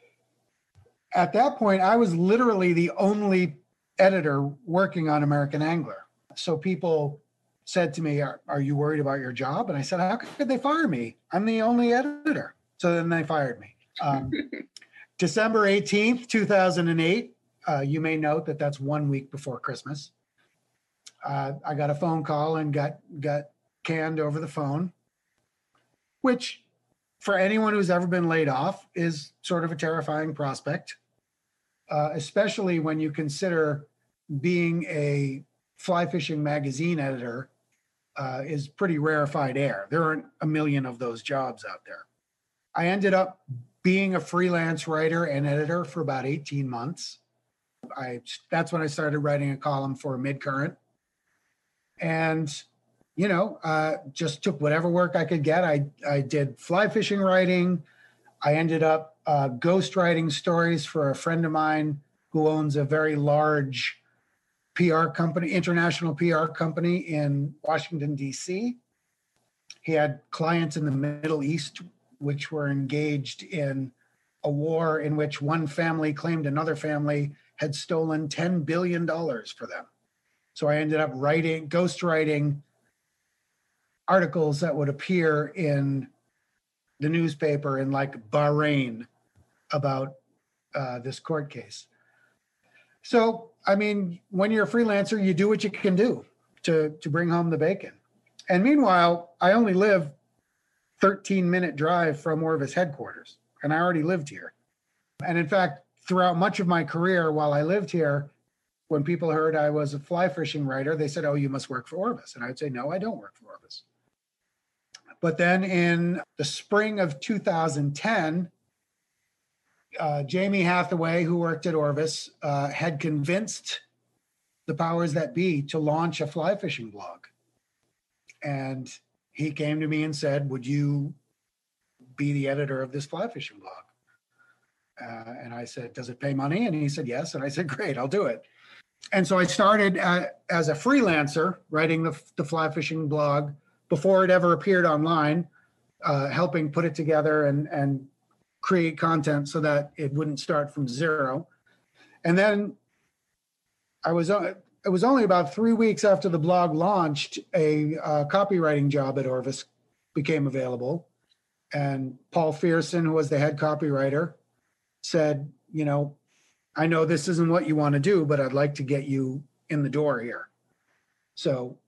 [SPEAKER 5] at that point, I was literally the only editor working on American Angler. So people said to me, are, are you worried about your job? And I said, how could they fire me? I'm the only editor. So then they fired me. Um, December eighteenth, two thousand eight, uh, you may note that that's one week before Christmas. Uh, I got a phone call and got, got canned over the phone, which for anyone who's ever been laid off is sort of a terrifying prospect, uh, especially when you consider being a fly fishing magazine editor uh, is pretty rarefied air. There aren't a million of those jobs out there. I ended up being a freelance writer and editor for about eighteen months. I that's when I started writing a column for Midcurrent. And, you know, uh, just took whatever work I could get. I, I did fly fishing writing. I ended up uh, ghostwriting stories for a friend of mine who owns a very large P R company, international P R company in Washington, D C. He had clients in the Middle East, which were engaged in a war in which one family claimed another family had stolen ten billion dollars for them. So I ended up writing, ghostwriting articles that would appear in the newspaper in like Bahrain about uh, this court case. So, I mean, when you're a freelancer, you do what you can do to, to bring home the bacon. And meanwhile, I only live thirteen minute drive from Orvis headquarters, and I already lived here. And in fact, throughout much of my career while I lived here, when people heard I was a fly fishing writer, they said, oh, you must work for Orvis. And I would say, no, I don't work for Orvis. But then in the spring of two thousand ten, uh, Jamie Hathaway, who worked at Orvis, uh, had convinced the powers that be to launch a fly fishing blog. And he came to me and said, would you be the editor of this fly fishing blog? Uh, and I said, does it pay money? And he said, yes. And I said, great, I'll do it. And so I started uh, as a freelancer writing the, the fly fishing blog before it ever appeared online, uh, helping put it together and, and create content so that it wouldn't start from zero. And then I was, uh, it was only about three weeks after the blog launched, a uh, copywriting job at Orvis became available. And Paul Fearson, who was the head copywriter, said, you know, I know this isn't what you want to do, but I'd like to get you in the door here. So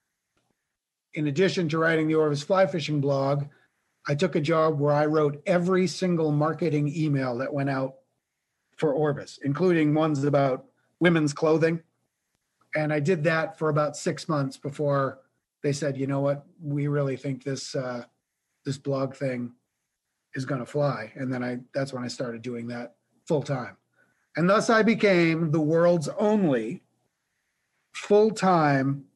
[SPEAKER 5] in addition to writing the Orvis fly fishing blog, I took a job where I wrote every single marketing email that went out for Orvis, including ones about women's clothing. And I did that for about six months before they said, you know what, we really think this uh, this blog thing is going to fly. And then I that's when I started doing that full time. And thus I became the world's only full-time,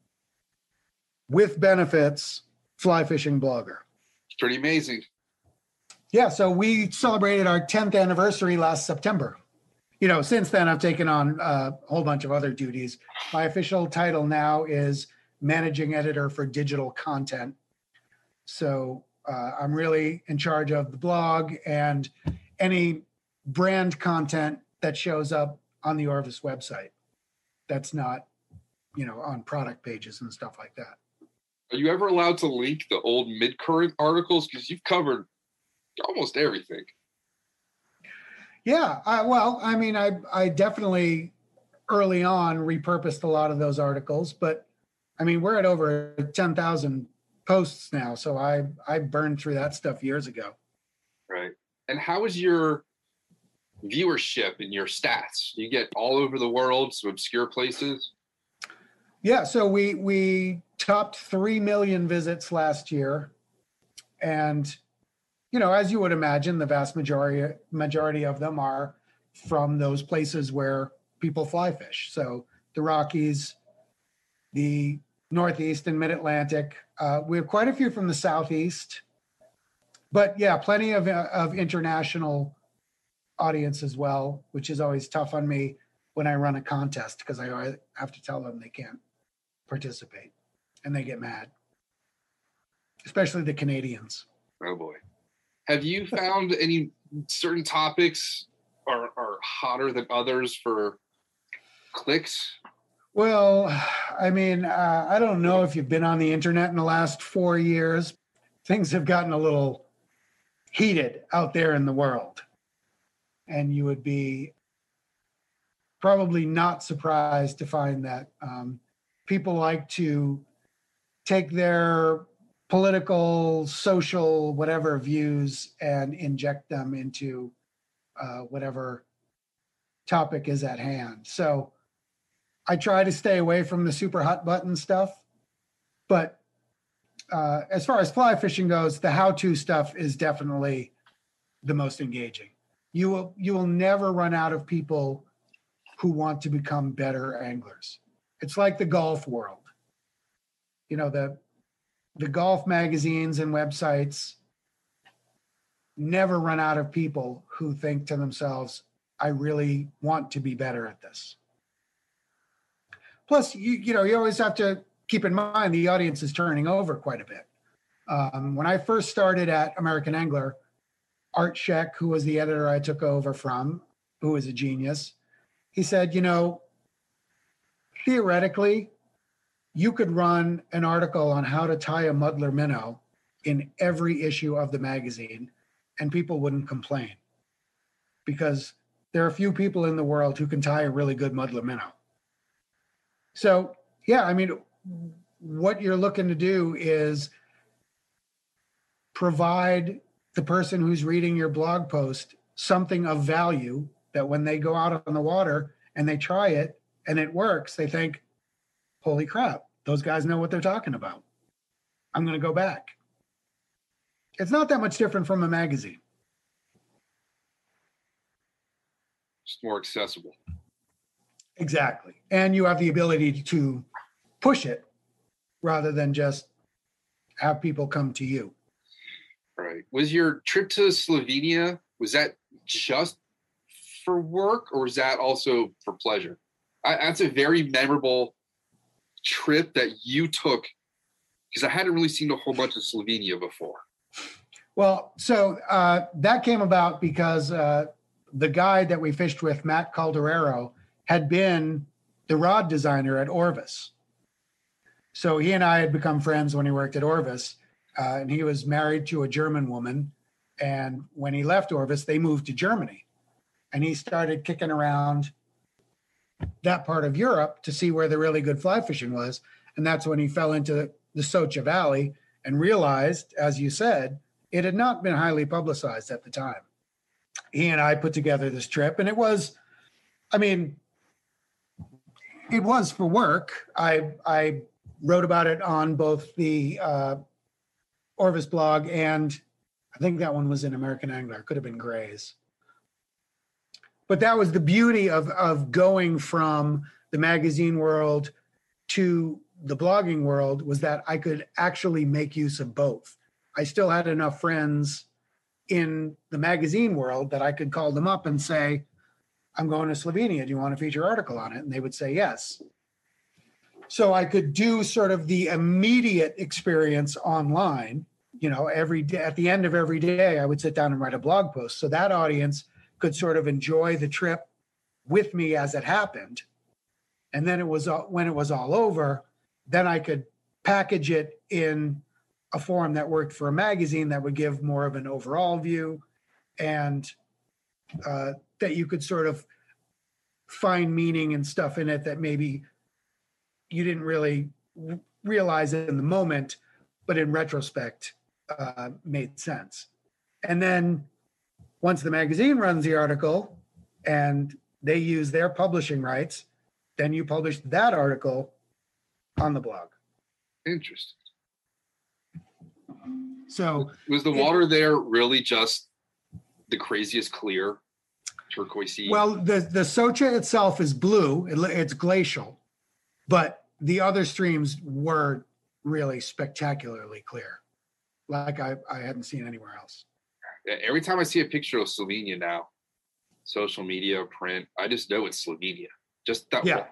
[SPEAKER 5] with benefits, fly fishing blogger.
[SPEAKER 6] It's pretty amazing.
[SPEAKER 5] Yeah, so we celebrated our tenth anniversary last September. You know, since then I've taken on a whole bunch of other duties. My official title now is managing editor for digital content. So uh, I'm really in charge of the blog and any brand content that shows up on the Orvis website that's not, you know, on product pages and stuff like that.
[SPEAKER 6] Are you ever allowed to link the old Midcurrent articles? Because you've covered almost everything.
[SPEAKER 5] Yeah, I, well, I mean, I I definitely early on repurposed a lot of those articles, but I mean, we're at over ten thousand posts now, so I I burned through that stuff years ago.
[SPEAKER 6] Right. And how is your viewership and your stats? You get all over the world, some obscure places?
[SPEAKER 5] Yeah, so we we topped three million visits last year, and you know, as you would imagine, the vast majority majority of them are from those places where people fly fish. So the Rockies, the Northeast and Mid-Atlantic. Uh, we have quite a few from the Southeast, but yeah, plenty of, uh, of international audience as well, which is always tough on me when I run a contest because I always have to tell them they can't participate and they get mad, especially the Canadians.
[SPEAKER 6] Oh boy. Have you found any certain topics are, are hotter than others for clicks?
[SPEAKER 5] Well, I mean, uh, I don't know if you've been on the internet in the last four years. Things have gotten a little heated out there in the world. And you would be probably not surprised to find that um, people like to take their political, social, whatever views and inject them into uh, whatever topic is at hand. So I try to stay away from the super hot button stuff, but uh, as far as fly fishing goes, the how-to stuff is definitely the most engaging. You will you will never run out of people who want to become better anglers. It's like the golf world. You know, the the golf magazines and websites never run out of people who think to themselves, I really want to be better at this. Plus, you, you know, you always have to keep in mind the audience is turning over quite a bit. Um, when I first started at American Angler, Art Scheck, who was the editor I took over from, who was a genius, he said, you know, theoretically, you could run an article on how to tie a muddler minnow in every issue of the magazine, and people wouldn't complain because there are a few people in the world who can tie a really good muddler minnow. So, yeah, I mean, what you're looking to do is provide the person who's reading your blog post something of value that when they go out on the water and they try it and it works, they think, holy crap, those guys know what they're talking about. I'm going to go back. It's not that much different from a magazine.
[SPEAKER 6] Just more accessible.
[SPEAKER 5] Exactly. And you have the ability to push it rather than just have people come to you.
[SPEAKER 6] Right. Was your trip to Slovenia, was that just for work or was that also for pleasure? I, that's a very memorable trip that you took because I hadn't really seen a whole bunch of Slovenia before.
[SPEAKER 5] Well, so uh, that came about because uh, the guide that we fished with, Matt Calderero, had been the rod designer at Orvis. So he and I had become friends when he worked at Orvis, uh, and he was married to a German woman. And when he left Orvis, they moved to Germany. And he started kicking around that part of Europe to see where the really good fly fishing was. And that's when he fell into the Socha Valley and realized, as you said, it had not been highly publicized at the time. He and I put together this trip, and it was, I mean, it was for work. I I wrote about it on both the uh, Orvis blog and I think that one was in American Angler. It could have been Gray's. But that was the beauty of, of going from the magazine world to the blogging world, was that I could actually make use of both. I still had enough friends in the magazine world that I could call them up and say, I'm going to Slovenia. Do you want to feature an article on it? And they would say yes. So I could do sort of the immediate experience online. You know, every day, at the end of every day, I would sit down and write a blog post. So that audience could sort of enjoy the trip with me as it happened. And then it was, when it was all over, then I could package it in a form that worked for a magazine that would give more of an overall view, and uh, that you could sort of find meaning and stuff in it that maybe you didn't really realize it in the moment, but in retrospect uh, made sense. And then once the magazine runs the article and they use their publishing rights, then you publish that article on the blog.
[SPEAKER 6] Interesting.
[SPEAKER 5] So
[SPEAKER 6] was the
[SPEAKER 5] it-
[SPEAKER 6] water there really just the craziest clear turquoisey?
[SPEAKER 5] Well, the, the Socha itself is blue. It, it's glacial, but the other streams were really spectacularly clear. Like I, I hadn't seen anywhere else.
[SPEAKER 6] Every time I see a picture of Slovenia now, social media, print, I just know it's Slovenia. Just that.
[SPEAKER 5] Yeah.
[SPEAKER 6] Way.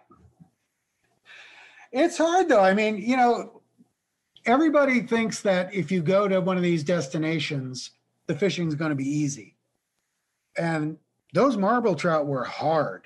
[SPEAKER 5] It's hard though. I mean, you know, everybody thinks that if you go to one of these destinations, the fishing's going to be easy. And those marble trout were hard.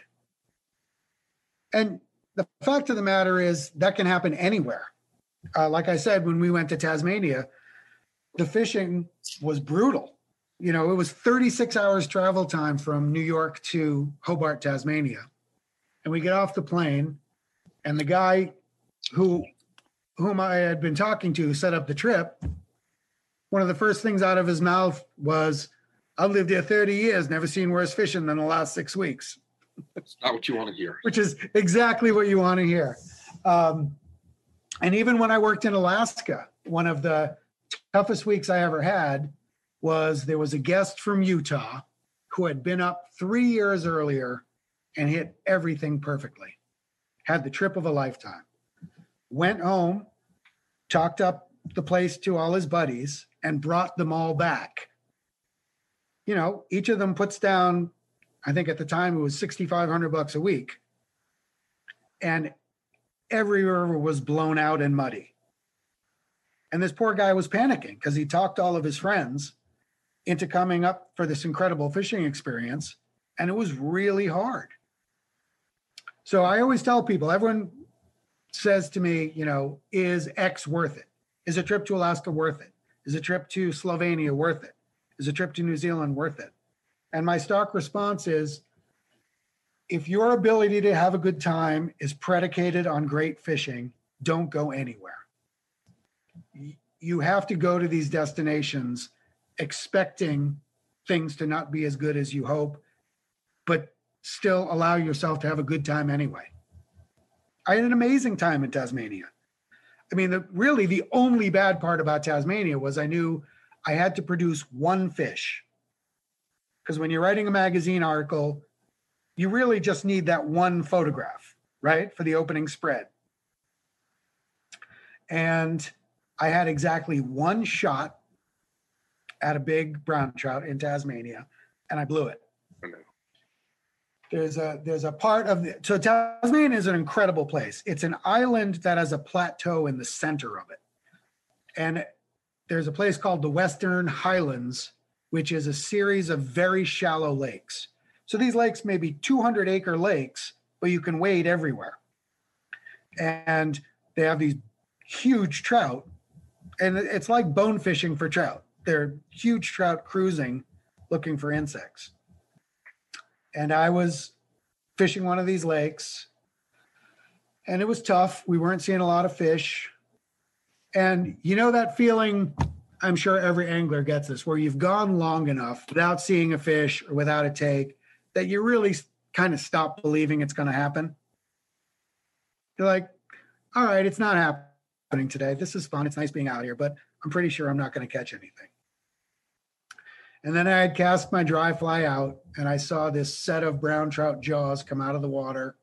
[SPEAKER 5] And the fact of the matter is that can happen anywhere. Uh, like I said, when we went to Tasmania, the fishing was brutal. You know, it was thirty-six hours travel time from New York to Hobart, Tasmania. And we get off the plane, and the guy who whom I had been talking to set up the trip, one of the first things out of his mouth was, I've lived here thirty years, never seen worse fishing than the last six weeks.
[SPEAKER 6] That's not what you want to hear.
[SPEAKER 5] Which is exactly what you want to hear. Um, and even when I worked in Alaska, one of the toughest weeks I ever had was there was a guest from Utah who had been up three years earlier and hit everything perfectly. Had the trip of a lifetime. Went home, talked up the place to all his buddies, and brought them all back. You know, each of them puts down, I think at the time it was sixty-five hundred bucks a week. And every river was blown out and muddy. And this poor guy was panicking because he talked all of his friends into coming up for this incredible fishing experience. And it was really hard. So I always tell people, everyone says to me, you know, is X worth it? Is a trip to Alaska worth it? Is a trip to Slovenia worth it? Is a trip to New Zealand worth it? And my stock response is, if your ability to have a good time is predicated on great fishing, don't go anywhere. You have to go to these destinations expecting things to not be as good as you hope, but still allow yourself to have a good time anyway. I had an amazing time in Tasmania. I mean, the, really the only bad part about Tasmania was I knew I had to produce one fish. Because when you're writing a magazine article, you really just need that one photograph, right, for the opening spread. And I had exactly one shot at a big brown trout in Tasmania, and I blew it. There's a there's a part of the, so Tasmania is an incredible place. It's an island that has a plateau in the center of it. And there's a place called the Western Highlands, which is a series of very shallow lakes. So these lakes may be two hundred acre lakes, but you can wade everywhere. And they have these huge trout, and it's like bone fishing for trout. They're huge trout cruising, looking for insects. And I was fishing one of these lakes, and it was tough. We weren't seeing a lot of fish. And you know that feeling, I'm sure every angler gets this, where you've gone long enough without seeing a fish or without a take that you really kind of stop believing it's going to happen. You're like, all right, it's not happening today. This is fun. It's nice being out here, but I'm pretty sure I'm not going to catch anything. And then I had cast my dry fly out, and I saw this set of brown trout jaws come out of the water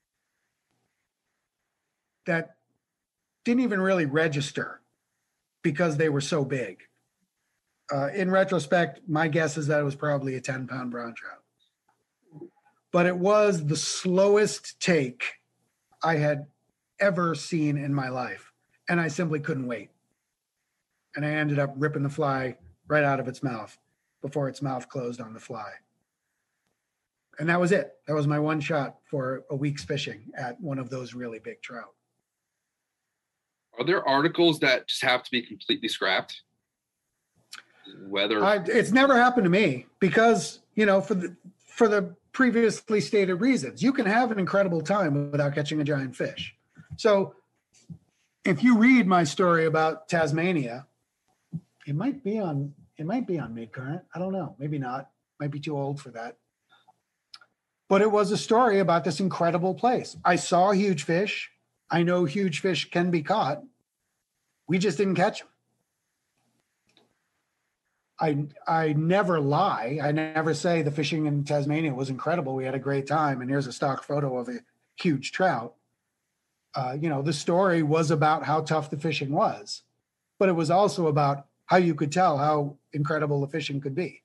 [SPEAKER 5] that didn't even really register because they were so big. Uh, in retrospect, my guess is that it was probably a ten pound brown trout. But it was the slowest take I had ever seen in my life. And I simply couldn't wait. And I ended up ripping the fly right out of its mouth before its mouth closed on the fly. And that was it. That was my one shot for a week's fishing at one of those really big trout.
[SPEAKER 6] Are there articles that just have to be completely scrapped? Whether
[SPEAKER 5] I, it's never happened to me because, you know, for the for the previously stated reasons, you can have an incredible time without catching a giant fish. So if you read my story about Tasmania, it might be on it might be on Midcurrent. I don't know. Maybe not. Might be too old for that. But it was a story about this incredible place. I saw huge fish. I know huge fish can be caught. We just didn't catch them. I I never lie. I never say the fishing in Tasmania was incredible. We had a great time, and here's a stock photo of a huge trout. Uh, you know, the story was about how tough the fishing was, but it was also about how you could tell how incredible the fishing could be.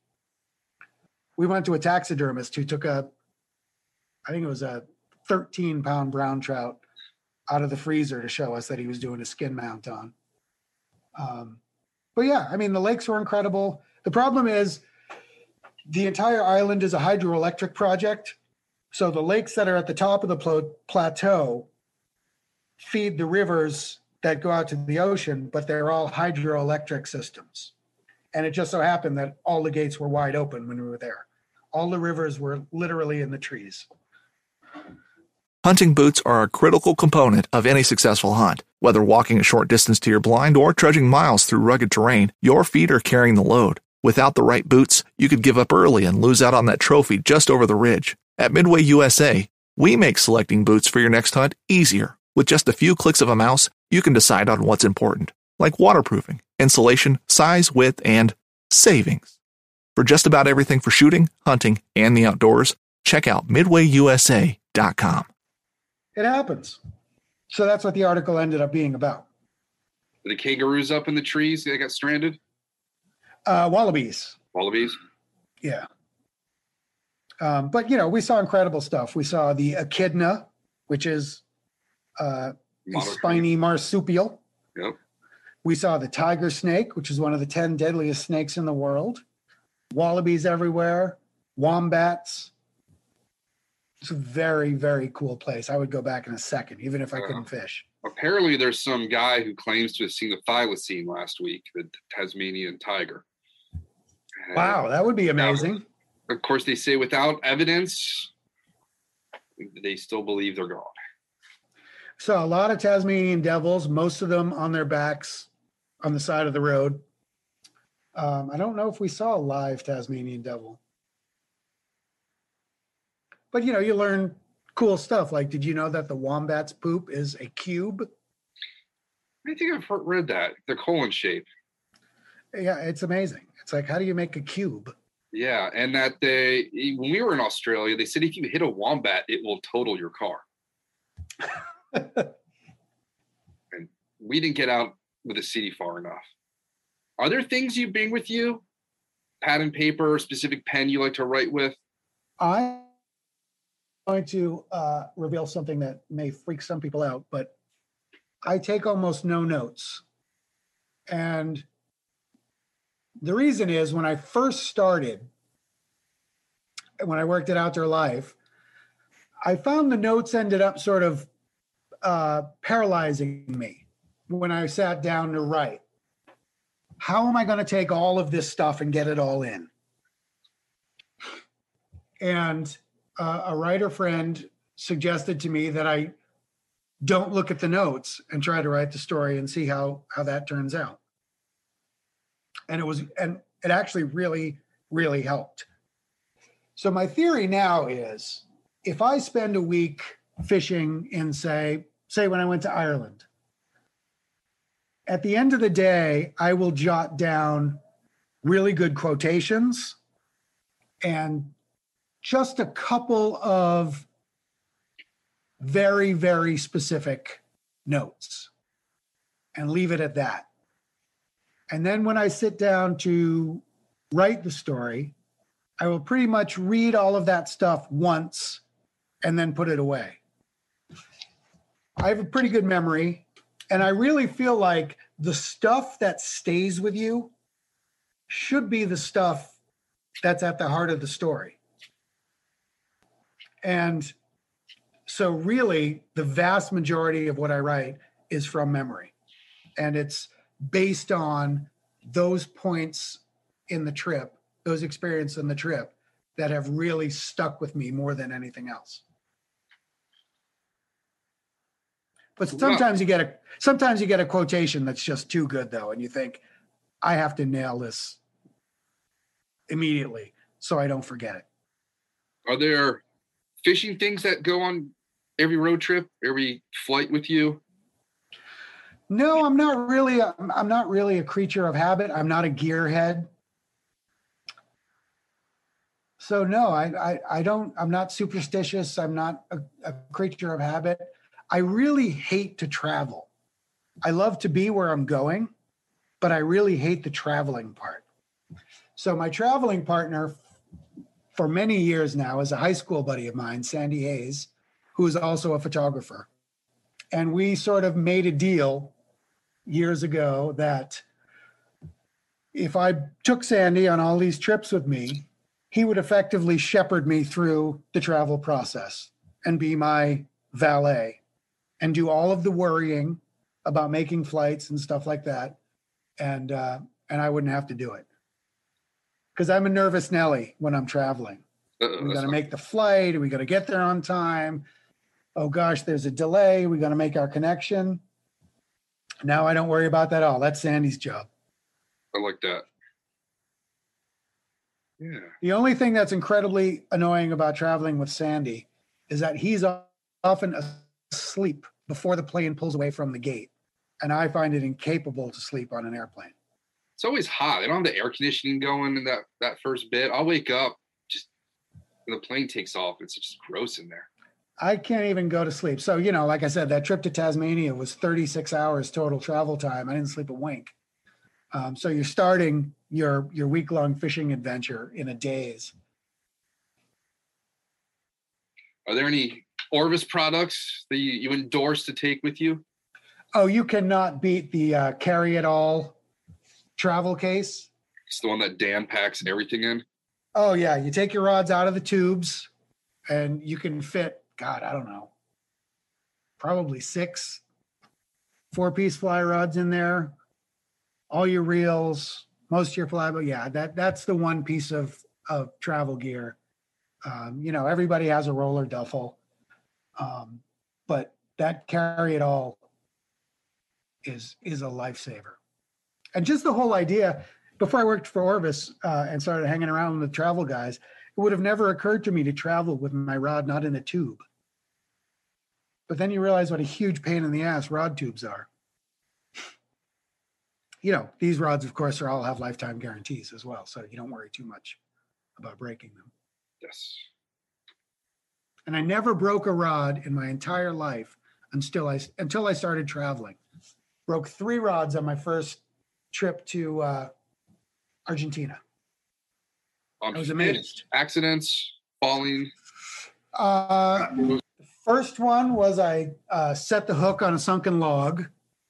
[SPEAKER 5] We went to a taxidermist who took a, I think it was a thirteen pound brown trout out of the freezer to show us that he was doing a skin mount on. Um, but yeah, I mean, the lakes were incredible. The problem is the entire island is a hydroelectric project. So the lakes that are at the top of the pl- plateau feed the rivers that go out to the ocean, but they're all hydroelectric systems. And it just so happened that all the gates were wide open when we were there. All the rivers were literally in the trees.
[SPEAKER 2] Hunting boots are a critical component of any successful hunt. Whether walking a short distance to your blind or trudging miles through rugged terrain, your feet are carrying the load. Without the right boots, you could give up early and lose out on that trophy just over the ridge. At Midway U S A, we make selecting boots for your next hunt easier. With just a few clicks of a mouse, you can decide on what's important, like waterproofing, insulation, size, width, and savings. For just about everything for shooting, hunting, and the outdoors, check out midway u s a dot com.
[SPEAKER 5] It happens. So that's what the article ended up being about.
[SPEAKER 6] The kangaroos up in the trees, they got stranded?
[SPEAKER 5] Uh, wallabies.
[SPEAKER 6] Wallabies?
[SPEAKER 5] Yeah. Um, but, you know, we saw incredible stuff. We saw the echidna, which is uh, a spiny marsupial.
[SPEAKER 6] Yep.
[SPEAKER 5] We saw the tiger snake, which is one of the ten deadliest snakes in the world. Wallabies everywhere. Wombats. It's a very, very cool place. I would go back in a second, even if I couldn't fish.
[SPEAKER 6] Apparently, there's some guy who claims to have seen the thylacine last week, the Tasmanian tiger.
[SPEAKER 5] Wow, that would be amazing.
[SPEAKER 6] Now, of course, they say without evidence, they still believe they're gone.
[SPEAKER 5] So a lot of Tasmanian devils, most of them on their backs on the side of the road. Um, I don't know if we saw a live Tasmanian devil. But, you know, you learn cool stuff. Like, did you know that the wombat's poop is a cube?
[SPEAKER 6] I think I've heard, read that. They're colon shape.
[SPEAKER 5] Yeah, it's amazing. It's like, how do you make a cube?
[SPEAKER 6] Yeah, and that they, when we were in Australia, they said if you hit a wombat, it will total your car. And we didn't get out with the city far enough. Are there things you bring with you? Pad and paper, a specific pen you like to write with?
[SPEAKER 5] I'm going to uh, reveal something that may freak some people out, but I take almost no notes. And the reason is when I first started, when I worked at Outdoor Life, I found the notes ended up sort of uh, paralyzing me when I sat down to write. How am I going to take all of this stuff and get it all in? And uh, a writer friend suggested to me that I don't look at the notes and try to write the story and see how, how that turns out. And it was, and it actually really, really helped. So my theory now is if I spend a week fishing in, say, say when I went to Ireland, at the end of the day, I will jot down really good quotations and just a couple of very, very specific notes and leave it at that. And then when I sit down to write the story, I will pretty much read all of that stuff once and then put it away. I have a pretty good memory, and I really feel like the stuff that stays with you should be the stuff that's at the heart of the story. And so really, the vast majority of what I write is from memory. And it's based on those points in the trip, those experiences in the trip that have really stuck with me more than anything else. But sometimes you get a sometimes you get a quotation that's just too good, though, and you think, I have to nail this immediately so I don't forget it.
[SPEAKER 6] Are there fishing things that go on every road trip, every flight with you?
[SPEAKER 5] No, I'm not really. A, I'm not really a creature of habit. I'm not a gearhead. So no, I, I, I don't, I'm not superstitious. I'm not a, a creature of habit. I really hate to travel. I love to be where I'm going, but I really hate the traveling part. So my traveling partner for many years now is a high school buddy of mine, Sandy Hayes, who is also a photographer. And we sort of made a deal years ago that if I took Sandy on all these trips with me, he would effectively shepherd me through the travel process and be my valet and do all of the worrying about making flights and stuff like that. And, uh, and I wouldn't have to do it. Because I'm a nervous Nelly when I'm traveling.
[SPEAKER 6] Uh-oh,
[SPEAKER 5] We got to
[SPEAKER 6] not-
[SPEAKER 5] make the flight. Are we going to get there on time? Oh gosh, there's a delay. We got to make our connection. Now I don't worry about that at all. That's Sandy's job.
[SPEAKER 6] I like that. Yeah.
[SPEAKER 5] The only thing that's incredibly annoying about traveling with Sandy is that he's often asleep before the plane pulls away from the gate. And I find it incapable to sleep on an airplane.
[SPEAKER 6] It's always hot. They don't have the air conditioning going in that, that first bit. I'll wake up just when the plane takes off. It's just gross in there.
[SPEAKER 5] I can't even go to sleep. So, you know, like I said, that trip to Tasmania was thirty-six hours total travel time. I didn't sleep a wink. Um, so you're starting your your week-long fishing adventure in a daze.
[SPEAKER 6] Are there any Orvis products that you, you endorse to take with you?
[SPEAKER 5] Oh, you cannot beat the uh, Carry It All travel case.
[SPEAKER 6] It's the one that Dan packs everything in.
[SPEAKER 5] Oh, yeah. You take your rods out of the tubes and you can fit, God, I don't know, probably six four-piece fly rods in there, all your reels, most of your fly, but yeah, that, that's the one piece of, of travel gear. Um, you know, everybody has a roller duffel, um, but that Carry It All is, is a lifesaver. And just the whole idea, before I worked for Orvis uh, and started hanging around with travel guys, it would have never occurred to me to travel with my rod not in a tube. But then you realize what a huge pain in the ass rod tubes are. You know, these rods, of course, are all have lifetime guarantees as well, so you don't worry too much about breaking them.
[SPEAKER 6] Yes.
[SPEAKER 5] And I never broke a rod in my entire life until I until I started traveling. Broke three rods on my first trip to uh, Argentina.
[SPEAKER 6] On
[SPEAKER 5] I was
[SPEAKER 6] fish,
[SPEAKER 5] amazed.
[SPEAKER 6] Accidents, falling.
[SPEAKER 5] Uh, the first one was I uh, set the hook on a sunken log.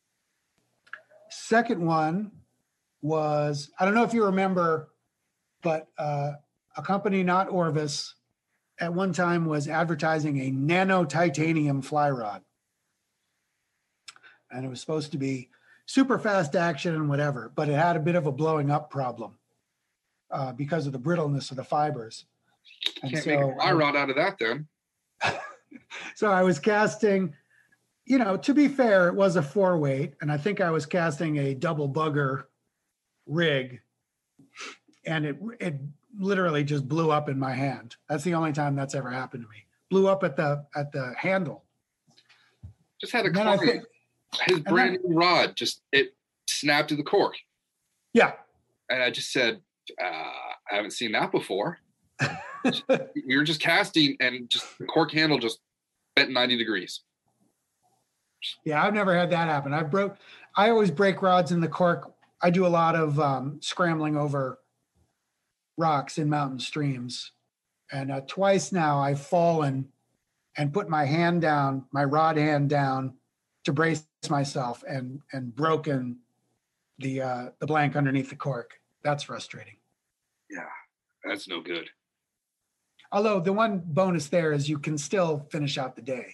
[SPEAKER 5] Second one was, I don't know if you remember, but uh, a company not Orvis at one time was advertising a nano titanium fly rod. And it was supposed to be super fast action and whatever, but it had a bit of a blowing up problem uh, because of the brittleness of the fibers. And
[SPEAKER 6] Can't
[SPEAKER 5] so
[SPEAKER 6] make a fly
[SPEAKER 5] I-
[SPEAKER 6] rod out of that then.
[SPEAKER 5] So I was casting, you know, to be fair, it was a four weight, and I think I was casting a double bugger rig, and it it literally just blew up in my hand. That's the only time that's ever happened to me. Blew up at the at the handle.
[SPEAKER 6] Just had a
[SPEAKER 5] And then I
[SPEAKER 6] client,
[SPEAKER 5] think,
[SPEAKER 6] his brand
[SPEAKER 5] then-
[SPEAKER 6] new rod, just it snapped to the cork.
[SPEAKER 5] yeah,
[SPEAKER 6] And I just said, uh, I haven't seen that before. You're just casting and just the cork handle just bent ninety degrees.
[SPEAKER 5] yeah, I've never had that happen. I broke. I always break rods in the cork. I do a lot of um, scrambling over rocks in mountain streams, and uh, twice now I've fallen and put my hand down, my rod hand down, to brace myself, and and broken the uh, the blank underneath the cork. That's frustrating.
[SPEAKER 6] Yeah, that's no good.
[SPEAKER 5] Although the one bonus there is you can still finish out the day.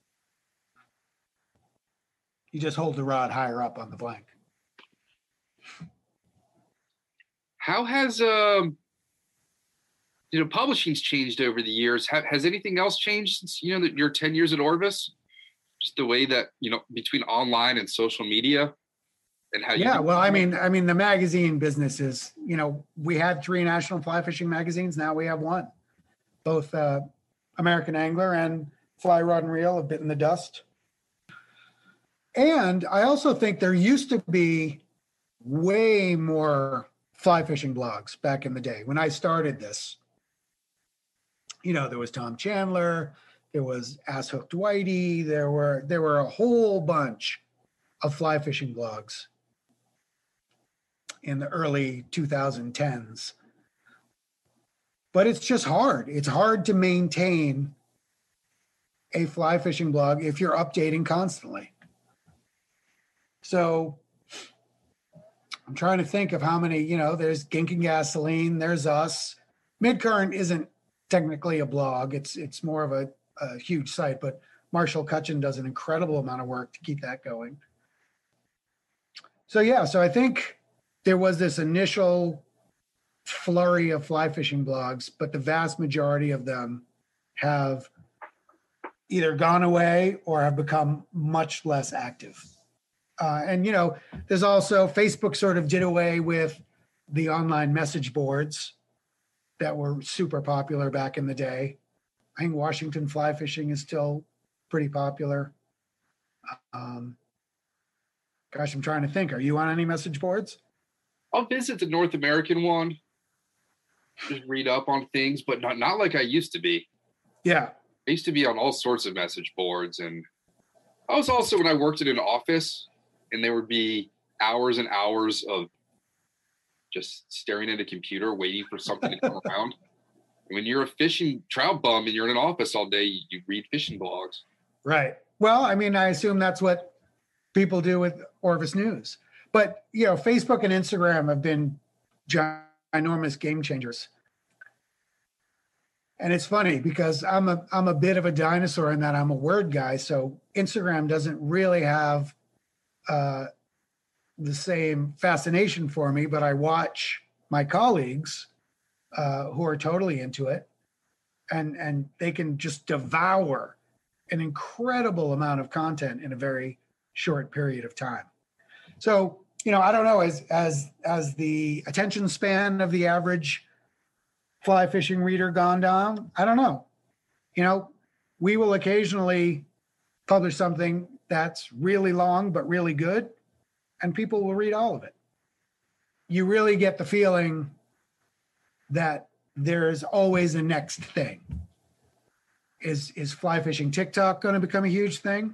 [SPEAKER 5] You just hold the rod higher up on the blank.
[SPEAKER 6] How has um, you know, publishing's changed over the years? Ha- has anything else changed since you know that your ten years at Orvis? Just the way that you know between online and social media, and how you
[SPEAKER 5] Yeah,
[SPEAKER 6] do-
[SPEAKER 5] well, I mean, I mean, the magazine business is, you know, we had three national fly fishing magazines. Now we have one. Both uh, American Angler and Fly Rod and Reel have bitten the dust. And I also think there used to be way more fly fishing blogs back in the day when I started this. you know, there was Tom Chandler, there was Ass Hooked Whitey, there were there were a whole bunch of fly fishing blogs in the early twenty tens. But it's just hard. It's hard to maintain a fly fishing blog if you're updating constantly. So I'm trying to think of how many, you know, there's Gink and Gasoline, there's us. Midcurrent isn't technically a blog. It's it's more of a, a huge site, but Marshall Cutchin does an incredible amount of work to keep that going. So yeah, so I think there was this initial flurry of fly fishing blogs, but the vast majority of them have either gone away or have become much less active. Uh, and, you know, there's also Facebook sort of did away with the online message boards that were super popular back in the day. I think Washington Fly Fishing is still pretty popular. Um, gosh, I'm trying to think. Are you on any message boards?
[SPEAKER 6] I'll visit the North American one, just read up on things, but not, not like I used to be.
[SPEAKER 5] Yeah.
[SPEAKER 6] I used to be on all sorts of message boards. And I was also, when I worked in an office, and there would be hours and hours of just staring at a computer, waiting for something to come around. When you're a fishing trout bum and you're in an office all day, you, you read fishing blogs.
[SPEAKER 5] Right. Well, I mean, I assume that's what people do with Orvis News. But, you know, Facebook and Instagram have been ginormous game changers. And it's funny because I'm a I'm a bit of a dinosaur in that I'm a word guy. So Instagram doesn't really have uh, the same fascination for me, but I watch my colleagues uh, who are totally into it, and and they can just devour an incredible amount of content in a very short period of time. So, you know, I don't know, as as as the attention span of the average fly fishing reader gone down, I don't know. You know, we will occasionally publish something that's really long but really good, and people will read all of it. You really get the feeling that there is always a next thing. Is is fly fishing TikTok going to become a huge thing?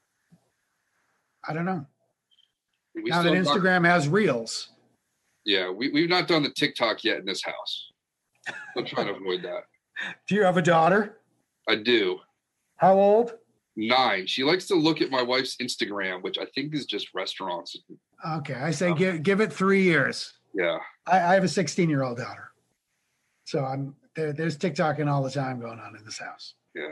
[SPEAKER 5] I don't know.
[SPEAKER 6] We
[SPEAKER 5] now that Instagram not, has Reels.
[SPEAKER 6] Yeah, we, we've not done the TikTok yet in this house. I'm trying to avoid that.
[SPEAKER 5] Do you have a daughter?
[SPEAKER 6] I do.
[SPEAKER 5] How old?
[SPEAKER 6] Nine. She likes to look at my wife's Instagram, which I think is just restaurants.
[SPEAKER 5] Okay, I say um, give give it three years.
[SPEAKER 6] Yeah.
[SPEAKER 5] I, I have a sixteen-year-old daughter, so I'm there. There's TikToking all the time going on in this house.
[SPEAKER 6] Yeah.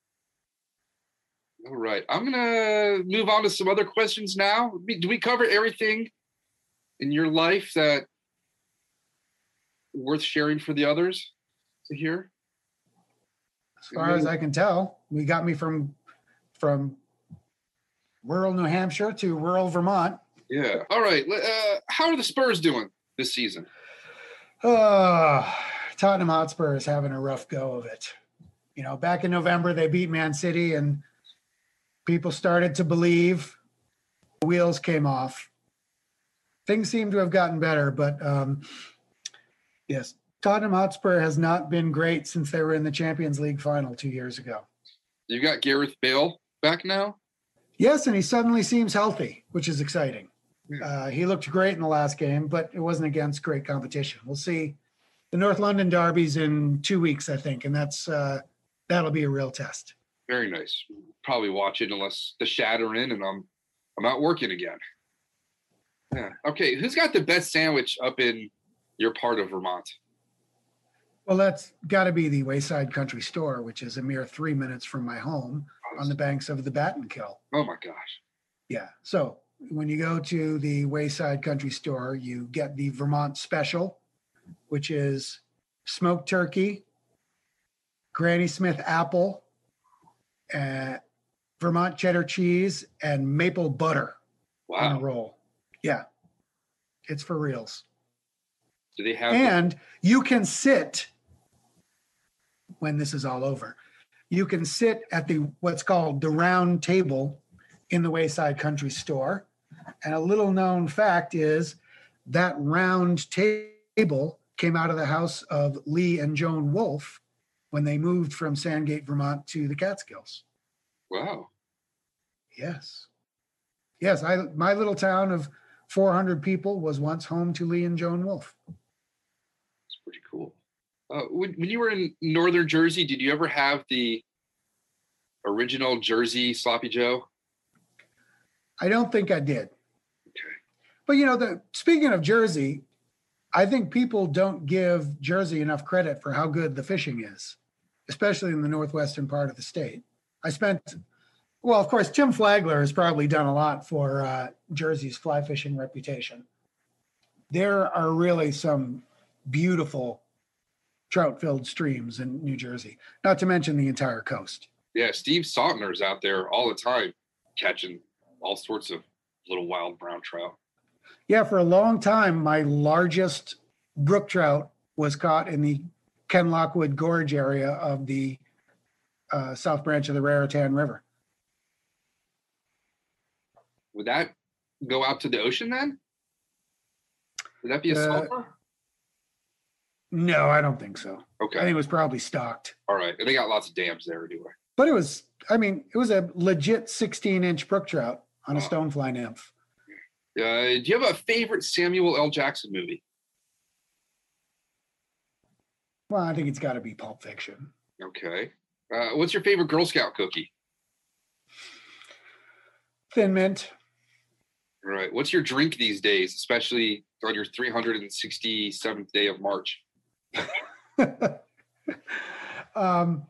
[SPEAKER 6] All right. I'm gonna move on to some other questions now. Do we cover everything in your life that worth sharing for the others to hear?
[SPEAKER 5] As far as I can tell, we got me from from rural New Hampshire to rural Vermont.
[SPEAKER 6] Yeah. All right. Uh, how are the Spurs doing this season?
[SPEAKER 5] Uh, Tottenham Hotspur is having a rough go of it. You know, back in November, they beat Man City and people started to believe. The wheels came off. Things seem to have gotten better, but um, yes, Tottenham Hotspur has not been great since they were in the Champions League final two years ago.
[SPEAKER 6] You got Gareth Bale back now?
[SPEAKER 5] Yes, and he suddenly seems healthy, which is exciting. Yeah. Uh, he looked great in the last game, but it wasn't against great competition. We'll see. The North London derby's in two weeks, I think, and that's uh, that'll be a real test.
[SPEAKER 6] Very nice. Probably watch it unless the shatter in and I'm I'm out working again. Yeah. Okay, who's got the best sandwich up in your part of Vermont?
[SPEAKER 5] Well, that's got to be the Wayside Country Store, which is a mere three minutes from my home on the banks of the Battenkill.
[SPEAKER 6] Oh, my gosh.
[SPEAKER 5] Yeah. So when you go to the Wayside Country Store, you get the Vermont Special, which is smoked turkey, Granny Smith apple, uh, Vermont cheddar cheese, and maple butter
[SPEAKER 6] wow.
[SPEAKER 5] on a roll. Yeah. It's for reals.
[SPEAKER 6] Do they have?
[SPEAKER 5] And you can sit, when this is all over, you can sit at the what's called the round table in the Wayside Country Store. And a little known fact is that round table came out of the house of Lee and Joan Wolfe when they moved from Sandgate, Vermont to the Catskills.
[SPEAKER 6] Wow.
[SPEAKER 5] Yes. Yes, I my little town of four hundred people was once home to Lee and Joan Wolfe.
[SPEAKER 6] It's pretty cool. Uh, when, when you were in northern Jersey, did you ever have the original Jersey Sloppy Joe?
[SPEAKER 5] I don't think I did.
[SPEAKER 6] Okay.
[SPEAKER 5] But, you know, the speaking of Jersey, I think people don't give Jersey enough credit for how good the fishing is, especially in the northwestern part of the state. I spent, well, of course, Tim Flagler has probably done a lot for uh, Jersey's fly fishing reputation. There are really some beautiful trout-filled streams in New Jersey, not to mention the entire coast.
[SPEAKER 6] Yeah, Steve Sautner's out there all the time catching all sorts of little wild brown trout.
[SPEAKER 5] Yeah, for a long time, my largest brook trout was caught in the Ken Lockwood Gorge area of the uh, South Branch of the Raritan River.
[SPEAKER 6] Would that go out to the ocean then? Would that be a
[SPEAKER 5] Uh,
[SPEAKER 6] sulfur?
[SPEAKER 5] No, I don't think so.
[SPEAKER 6] Okay.
[SPEAKER 5] I think it was probably stocked.
[SPEAKER 6] All right. And they got lots of dams there anyway.
[SPEAKER 5] But it was, I mean, it was a legit sixteen-inch brook trout on a
[SPEAKER 6] Wow.
[SPEAKER 5] stonefly nymph.
[SPEAKER 6] Uh, do you have a favorite Samuel L. Jackson movie?
[SPEAKER 5] Well, I think it's got to be Pulp Fiction.
[SPEAKER 6] Okay. Uh, what's your favorite Girl Scout cookie?
[SPEAKER 5] Thin Mint.
[SPEAKER 6] All right. What's your drink these days, especially on your three hundred sixty-seventh day of March?
[SPEAKER 5] um,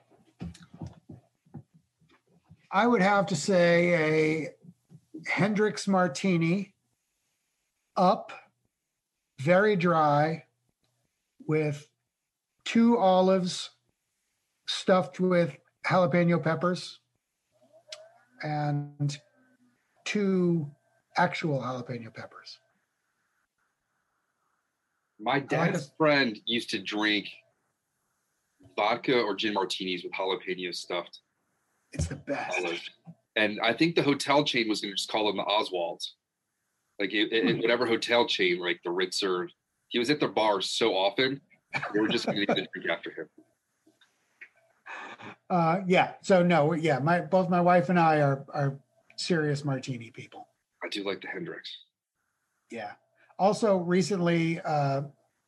[SPEAKER 5] I would have to say a Hendrix Martini, up, very dry, with two olives stuffed with jalapeno peppers and two actual jalapeno peppers.
[SPEAKER 6] My dad's
[SPEAKER 5] a-
[SPEAKER 6] friend used to drink vodka or gin martinis with jalapeno stuffed
[SPEAKER 5] It's the best.
[SPEAKER 6] olives. And I think the hotel chain was going to just call them the Oswalds. Like it, it, whatever hotel chain, like the Ritz or he was at the bar so often, they were just going to get the drink after him.
[SPEAKER 5] Uh, yeah. So no, yeah. My both my wife and I are are serious martini people.
[SPEAKER 6] I do like the Hendrix.
[SPEAKER 5] Yeah. Also, recently, uh,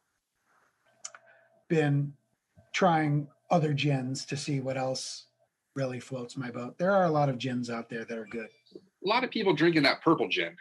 [SPEAKER 5] been trying other gins to see what else really floats my boat. There are a lot of gins out there that are good.
[SPEAKER 6] A lot of people drinking that purple gin.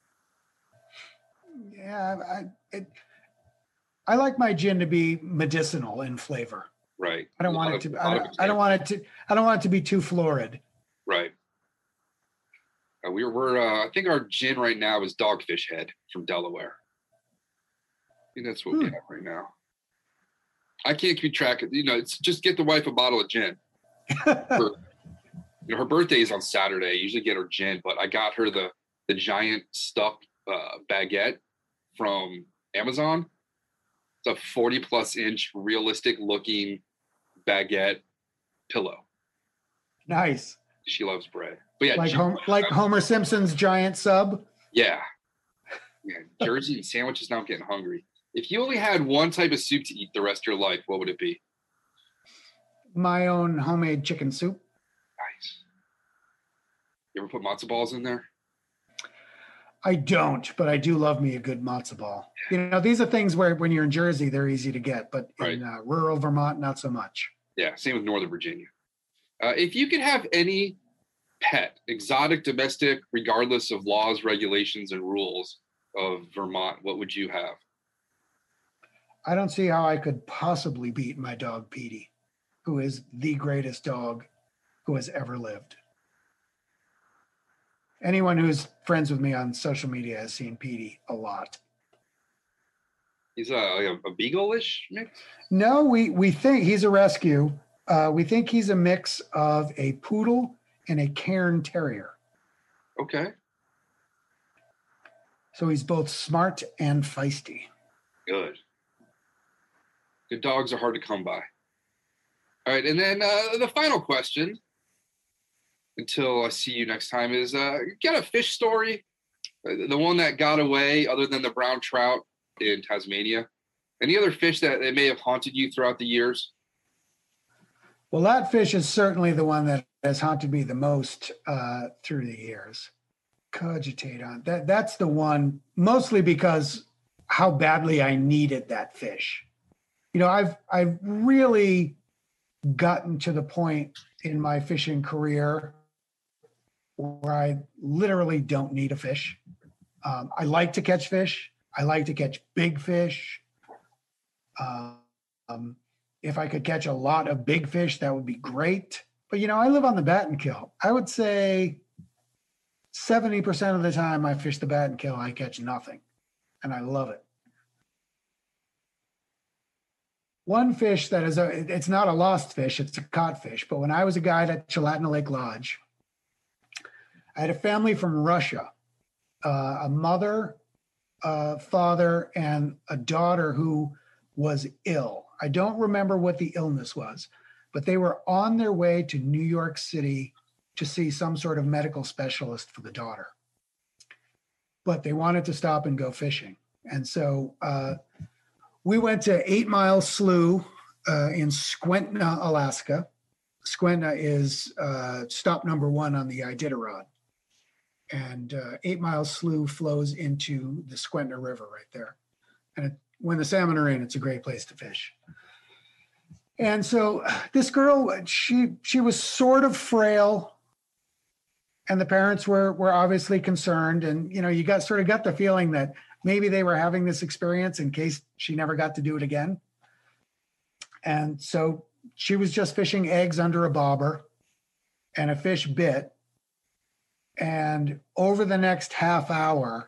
[SPEAKER 5] Yeah, I it, I like my gin to be medicinal in flavor.
[SPEAKER 6] Right.
[SPEAKER 5] I don't
[SPEAKER 6] A
[SPEAKER 5] want
[SPEAKER 6] lot
[SPEAKER 5] it
[SPEAKER 6] of-
[SPEAKER 5] to.
[SPEAKER 6] a
[SPEAKER 5] I
[SPEAKER 6] lot
[SPEAKER 5] don't,
[SPEAKER 6] of
[SPEAKER 5] I don't want it to. I don't want it to be too florid.
[SPEAKER 6] Right. Uh, we're, we're uh, I think our gin right now is Dogfish Head from Delaware. I think that's what we
[SPEAKER 5] Hmm.
[SPEAKER 6] have right now. I can't keep track of, you know, it's just get the wife a bottle of gin. Her, you know, her birthday is on Saturday. I usually get her gin, but I got her the the giant stuffed uh, baguette from Amazon. It's a forty plus inch realistic looking baguette pillow.
[SPEAKER 5] Nice,
[SPEAKER 6] She loves bread. But yeah,
[SPEAKER 5] like
[SPEAKER 6] gin-
[SPEAKER 5] Hom- like Homer Simpson's giant sub.
[SPEAKER 6] yeah. Yeah, Jersey and sandwiches. Now I'm getting hungry. If you only had one type of soup to eat the rest of your life, what would it be?
[SPEAKER 5] My own homemade chicken soup.
[SPEAKER 6] Nice. You ever put matzo balls in there?
[SPEAKER 5] I don't, but I do love me a good matzo ball. You know, these are things where when you're in Jersey, they're easy to get, but in uh, rural Vermont, not so much.
[SPEAKER 6] Yeah, same with Northern Virginia. Uh, if you could have any pet, exotic, domestic, regardless of laws, regulations, and rules of Vermont, what would you have?
[SPEAKER 5] I don't see how I could possibly beat my dog, Petey, who is the greatest dog who has ever lived. Anyone who's friends with me on social media has seen Petey a lot.
[SPEAKER 6] He's a, a, a beagle-ish mix?
[SPEAKER 5] No, we, we think he's a rescue. Uh, we think he's a mix of a poodle and a Cairn Terrier.
[SPEAKER 6] Okay,
[SPEAKER 5] So he's both smart and feisty.
[SPEAKER 6] good. Good dogs are hard to come by. All right, and then uh, the final question, until I see you next time, is uh, get a fish story, uh, the one that got away other than the brown trout in Tasmania. Any other fish that, that may have haunted you throughout the years?
[SPEAKER 5] Well, that fish is certainly the one that has haunted me the most uh, through the years. Cogitate on that. That's the one, mostly because how badly I needed that fish. You know, I've I've really gotten to the point in my fishing career where I literally don't need a fish. Um, I like to catch fish. I like to catch big fish. Uh, um, if I could catch a lot of big fish, that would be great. But, you know, I live on the bat and kill. I would say seventy percent of the time I fish the bat and kill, I catch nothing. And I love it. One fish that is, a, it's not a lost fish, it's a caught fish. But when I was a guide at Chalatenna Lake Lodge, I had a family from Russia, uh, a mother, a father, and a daughter who was ill. I don't remember what the illness was, but they were on their way to New York City to see some sort of medical specialist for the daughter. But they wanted to stop and go fishing. And so uh, we went to Eight Mile Slough uh, in Skwentna, Alaska. Skwentna is uh, stop number one on the Iditarod. And uh, Eight Mile Slough flows into the Skwentna River right there. And it, when the salmon are in, it's a great place to fish. And so this girl, she she was sort of frail, and the parents were were obviously concerned. And you know, you got sort of got the feeling that maybe they were having this experience in case she never got to do it again. And so she was just fishing eggs under a bobber, and a fish bit. And over the next half hour,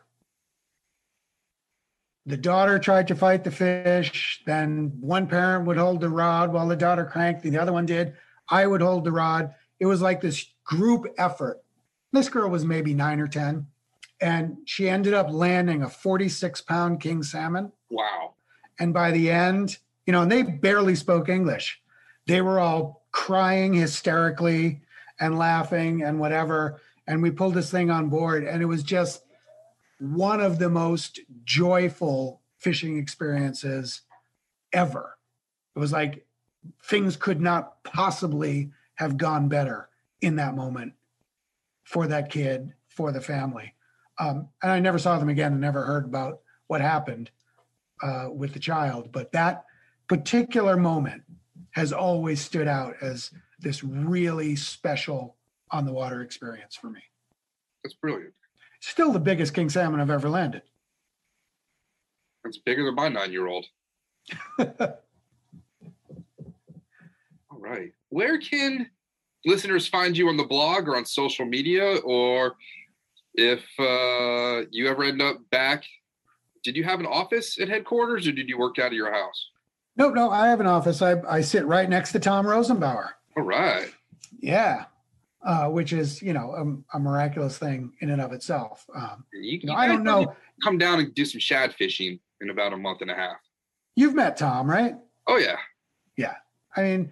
[SPEAKER 5] the daughter tried to fight the fish. Then one parent would hold the rod while the daughter cranked. The other one did. I would hold the rod. It was like this group effort. This girl was maybe nine or ten, and she ended up landing a forty-six pound king salmon.
[SPEAKER 6] Wow.
[SPEAKER 5] And by the end, you know, and they barely spoke English. They were all crying hysterically and laughing and whatever. And we pulled this thing on board, and it was just one of the most joyful fishing experiences ever. It was like things could not possibly have gone better in that moment for that kid, for the family. Um, and I never saw them again and never heard about what happened uh, with the child. But that particular moment has always stood out as this really special on the water experience for me.
[SPEAKER 6] That's brilliant.
[SPEAKER 5] Still the biggest king salmon I've ever landed.
[SPEAKER 6] It's bigger than my nine-year-old. All right. Where can listeners find you on the blog or on social media? Or if uh, you ever end up back, did you have an office at headquarters, or did you work out of your house?
[SPEAKER 5] No, no, I have an office. I, I sit right next to Tom Rosenbauer.
[SPEAKER 6] All right.
[SPEAKER 5] Yeah. Uh, which is, you know, a, a miraculous thing in and of itself. Um,
[SPEAKER 6] You,
[SPEAKER 5] you know,
[SPEAKER 6] you
[SPEAKER 5] I don't know.
[SPEAKER 6] Come down and do some shad fishing in about a month and a half.
[SPEAKER 5] You've met Tom, right?
[SPEAKER 6] Oh, yeah.
[SPEAKER 5] Yeah. I mean,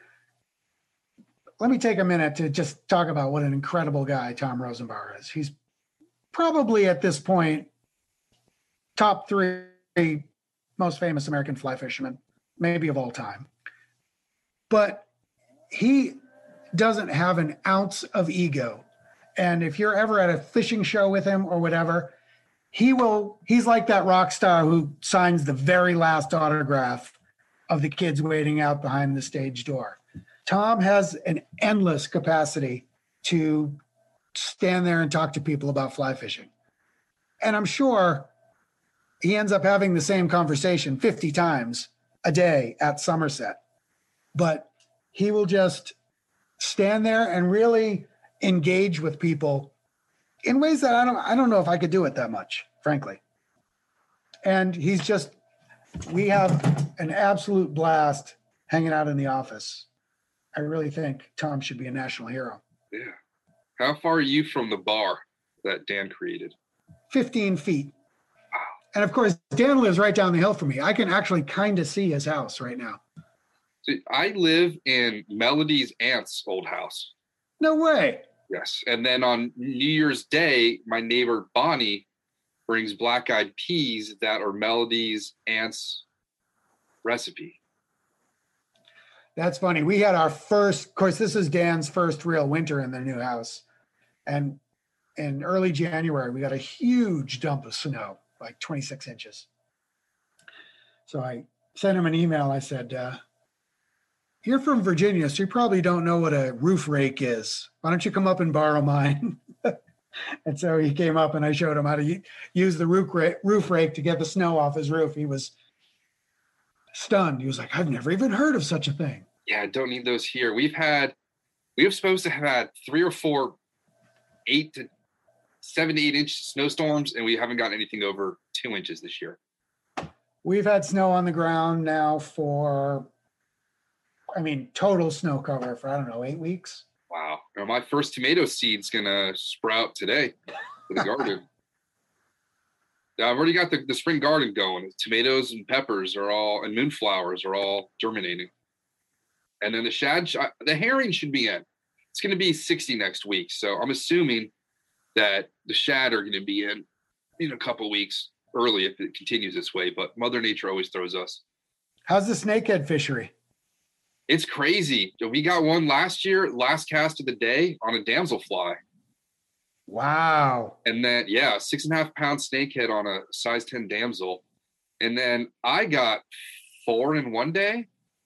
[SPEAKER 5] let me take a minute to just talk about what an incredible guy Tom Rosenbauer is. He's probably at this point top three most famous American fly fisherman, maybe of all time. But he doesn't have an ounce of ego. And if you're ever at a fishing show with him or whatever, he will, he's like that rock star who signs the very last autograph of the kids waiting out behind the stage door. Tom has an endless capacity to stand there and talk to people about fly fishing. And I'm sure he ends up having the same conversation fifty times a day at Somerset. But he will just stand there and really engage with people in ways that I don't I don't know if I could do it that much, frankly. And he's just, we have an absolute blast hanging out in the office. I really think Tom should be a national hero.
[SPEAKER 6] Yeah. How far are you from the bar that Dan created?
[SPEAKER 5] fifteen feet. And of course, Dan lives right down the hill from me. I can actually kind of see his house right now.
[SPEAKER 6] See, I live in Melody's aunt's old house.
[SPEAKER 5] No way.
[SPEAKER 6] Yes. And then on New Year's Day, my neighbor Bonnie brings black-eyed peas that are Melody's aunt's recipe.
[SPEAKER 5] That's funny. We had our first, of course, this is Dan's first real winter in their new house. And in early January, we got a huge dump of snow, like twenty-six inches. So I sent him an email. I said, uh, you're from Virginia, so you probably don't know what a roof rake is. Why don't you come up and borrow mine? And so he came up and I showed him how to use the roof rake, roof rake to get the snow off his roof. He was stunned. He was like, I've never even heard of such a thing.
[SPEAKER 6] Yeah, don't need those here. We've had, we were supposed to have had three or four, eight to seven to eight inch snowstorms, and we haven't gotten anything over two inches this year.
[SPEAKER 5] We've had snow on the ground now for, I mean, total snow cover for, I don't know, eight weeks.
[SPEAKER 6] Wow. Now, my first tomato seed's going to sprout today for the garden. I've already got the, the spring garden going. Tomatoes and peppers are all, and moonflowers are all germinating. And then the shad, the herring should be in. It's going to be sixty next week. So I'm assuming that the shad are going to be in in a couple of weeks early if it continues this way. But Mother Nature always throws us.
[SPEAKER 5] How's the snakehead fishery?
[SPEAKER 6] It's crazy. We got one last year, last cast of the day on a damselfly.
[SPEAKER 5] Wow.
[SPEAKER 6] And then, yeah, six and a half pound snakehead on a size ten damsel. And then I got four in one day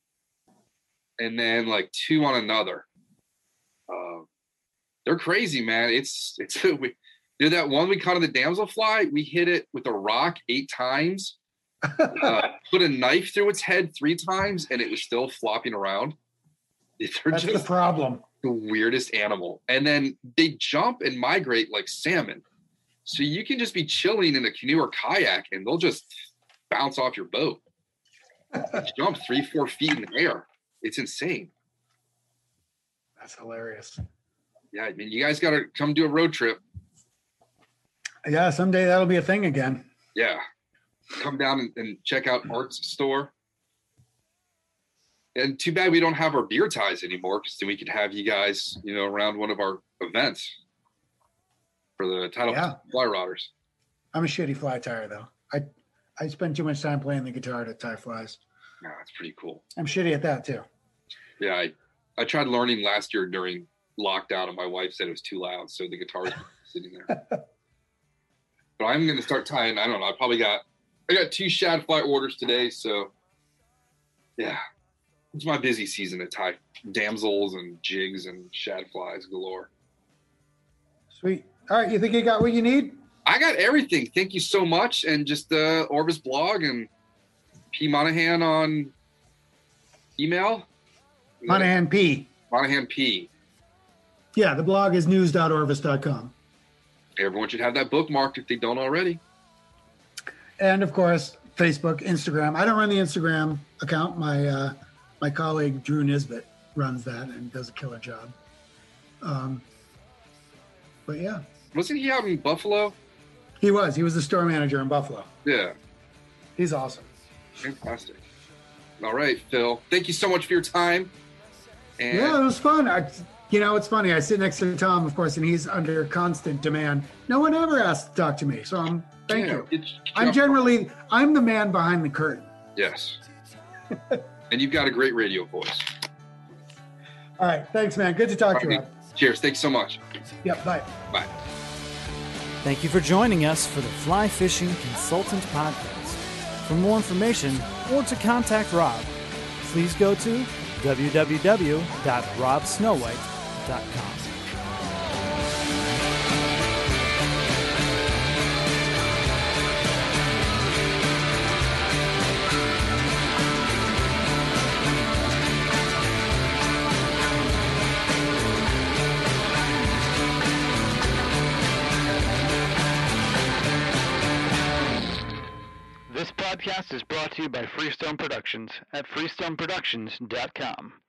[SPEAKER 6] and then like two on another. Uh, they're crazy, man. It's, it's, we did that one we caught on the damselfly. We hit it with a rock eight times, uh, put a knife through its head three times, and it was still flopping around. They're
[SPEAKER 5] That's
[SPEAKER 6] just
[SPEAKER 5] the problem.
[SPEAKER 6] the weirdest animal. And then they jump and migrate like salmon. So you can just be chilling in a canoe or kayak and they'll just bounce off your boat. They jump three, four feet in the air. It's insane.
[SPEAKER 5] That's hilarious.
[SPEAKER 6] Yeah, I mean, you guys got to come do a road trip.
[SPEAKER 5] Yeah, someday that'll be a thing again.
[SPEAKER 6] Yeah. Come down and, and check out Art's store. And too bad we don't have our beer ties anymore, because then we could have you guys, you know, around one of our events for the title
[SPEAKER 5] Yeah.
[SPEAKER 6] fly rodders.
[SPEAKER 5] I'm a shitty fly tyer, though. I I spend too much time playing the guitar to tie flies.
[SPEAKER 6] Yeah, that's pretty cool. I'm
[SPEAKER 5] I'm shitty at that, too.
[SPEAKER 6] Yeah, I, I tried learning last year during lockdown, and my wife said it was too loud, so the guitar was sitting there. But I'm going to start tying. I don't know. I probably got I got two shad fly orders today, so yeah, it's my busy season to tie damsels and jigs and shad flies galore.
[SPEAKER 5] Sweet. All right, you think you got what you need?
[SPEAKER 6] I got everything. Thank you so much, and just the uh, Orvis blog and P Monahan on email.
[SPEAKER 5] Monahan P.
[SPEAKER 6] Monahan P.
[SPEAKER 5] Yeah, the blog is news dot orvis dot com.
[SPEAKER 6] Everyone should have that bookmarked if they don't already.
[SPEAKER 5] And of course, Facebook, Instagram. I don't run the Instagram account. My uh, my colleague Drew Nisbet runs that and does a killer job. Um, but yeah,
[SPEAKER 6] Wasn't he out in Buffalo?
[SPEAKER 5] he was. He was the store manager in Buffalo.
[SPEAKER 6] Yeah.
[SPEAKER 5] He's awesome.
[SPEAKER 6] Fantastic. All right, Phil. Thank you so much for your time. And
[SPEAKER 5] Yeah, it was fun. I, you know, it's funny. I sit next to Tom, of course, and he's under constant demand. No one ever asks to talk to me, so I'm thank
[SPEAKER 6] yeah,
[SPEAKER 5] you.
[SPEAKER 6] it's-
[SPEAKER 5] I'm generally I'm the man behind the curtain.
[SPEAKER 6] Yes. And you've got a great radio voice.
[SPEAKER 5] All right, thanks, man. Good to talk to you. Rob.
[SPEAKER 6] Cheers. Thanks so much.
[SPEAKER 5] Yep, bye.
[SPEAKER 6] Bye.
[SPEAKER 3] Thank you for joining us for the Fly Fishing Consultant Podcast. For more information or to contact Rob, please go to w w w dot rob snowhite dot com.
[SPEAKER 7] This podcast is brought to you by Freestone Productions at freestone productions dot com.